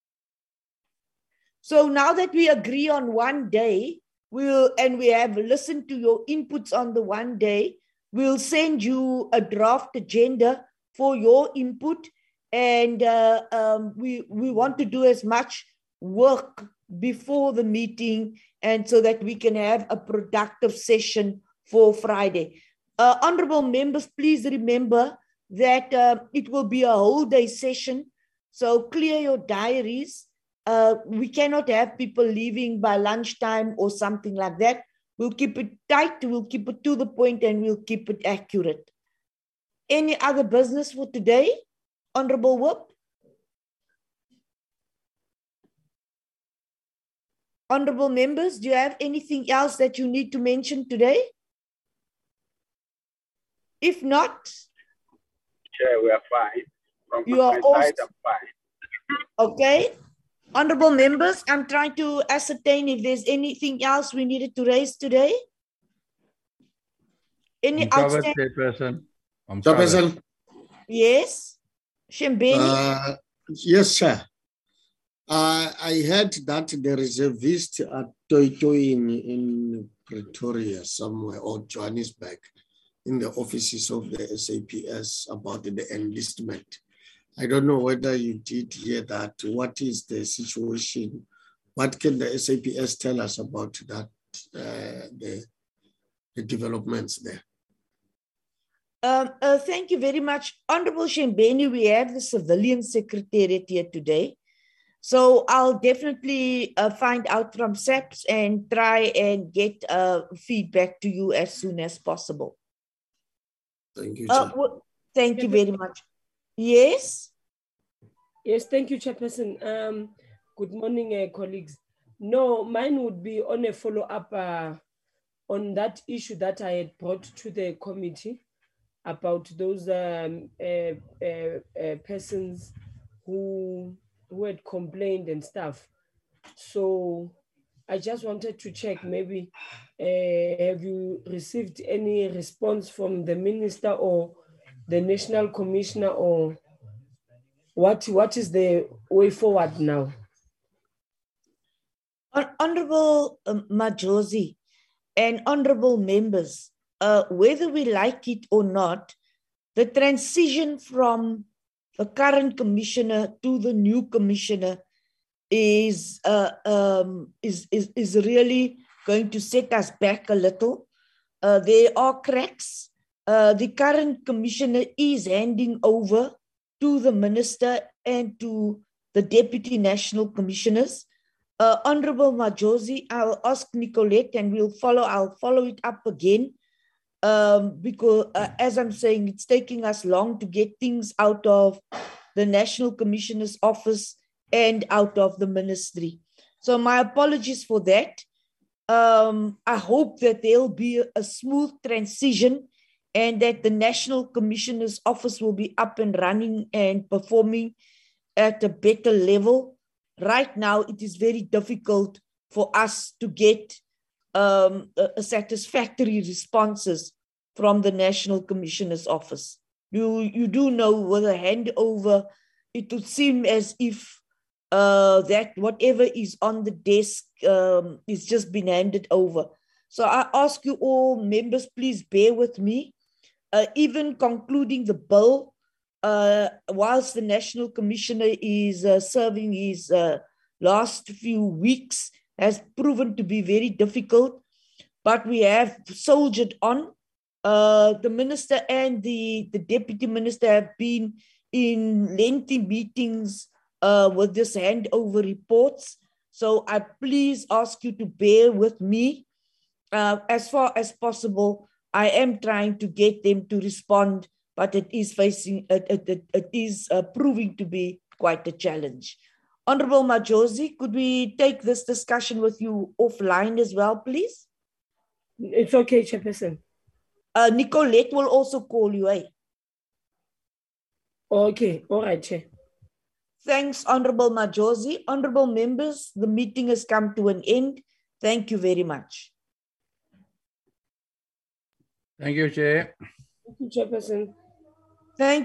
So now that we agree on one day, we'll and we have listened to your inputs on the one day, we'll send you a draft agenda for your input, and uh, um, we we want to do as much work before the meeting, and so that we can have a productive session for Friday. Uh, honorable members, please remember that uh, it will be a whole day session, so clear your diaries. Uh, we cannot have people leaving by lunchtime or something like that. We'll keep it tight, we'll keep it to the point, and we'll keep it accurate. any other business for today? Honorable Whip? Honorable members, do you have anything else that you need to mention today? If not,
Chair, we are fine. From
you are
my
all
side, I'm fine.
okay. Honorable members, I'm trying to ascertain if there's anything else we needed to raise today. Any
I'm covered,
outstanding?
Chairperson. I'm
Chairperson.
covered.
Yes, Shembeni.
Uh, yes, sir. Uh, I heard that there is a visit at Toy Toy in, in Pretoria somewhere, or Johannesburg, in the offices of the S A P S about the enlistment. I don't know whether you did hear that. What is the situation? What can the S A P S tell us about that, uh, the, the developments there?
Um, uh, thank you very much. Honorable Shembeni, we have the Civilian Secretariat here today. So I'll definitely uh, find out from S A P S and try and get uh, feedback to you as soon as possible.
Thank you,
Uh,
Chair.
well, thank you very much. Yes?
Yes, thank you, Chairperson. Um, good morning, uh, colleagues. No, mine would be on a follow-up uh, on that issue that I had brought to the committee about those um, uh, uh, uh, persons who, who had complained and stuff. So I just wanted to check, maybe, uh, have you received any response from the minister or the national commissioner, or what, what is the way forward now?
Honorable um, Majosi and honorable members, uh, whether we like it or not, the transition from the current commissioner to the new commissioner is, uh, um, is, is, is really going to set us back a little. Uh, there are cracks. Uh, the current commissioner is handing over to the minister and to the deputy national commissioners. Uh, Honorable Majosi, I'll ask Nicolette and we'll follow, I'll follow it up again. Um, because uh, as I'm saying, it's taking us long to get things out of the National Commissioner's office and out of the ministry. So my apologies for that. Um, I hope that there'll be a, a smooth transition and that the National Commissioner's office will be up and running and performing at a better level. Right now, it is very difficult for us to get um, a, a satisfactory responses from the National Commissioner's office. You, you do know with a handover, it would seem as if uh, that whatever is on the desk um, is just been handed over. So I ask you all members, please bear with me. Uh, even concluding the bill, uh, whilst the National Commissioner is uh, serving his uh, last few weeks, has proven to be very difficult, but we have soldiered on. Uh, the minister and the, the deputy minister have been in lengthy meetings uh, with this handover reports. So I please ask you to bear with me. Uh, as far as possible, I am trying to get them to respond, but it is facing, it, it, it, it is uh, proving to be quite a challenge. Honorable Majosi, could we take this discussion with you offline as well, please?
It's okay, Chairperson.
Uh, Nicolette will also call you, eh?
Okay, all right, Chair.
Thanks, Honorable Majosi. Honorable members, the meeting has come to an end. Thank you very much.
Thank you, Chair.
Thank you, Chairperson.
Thank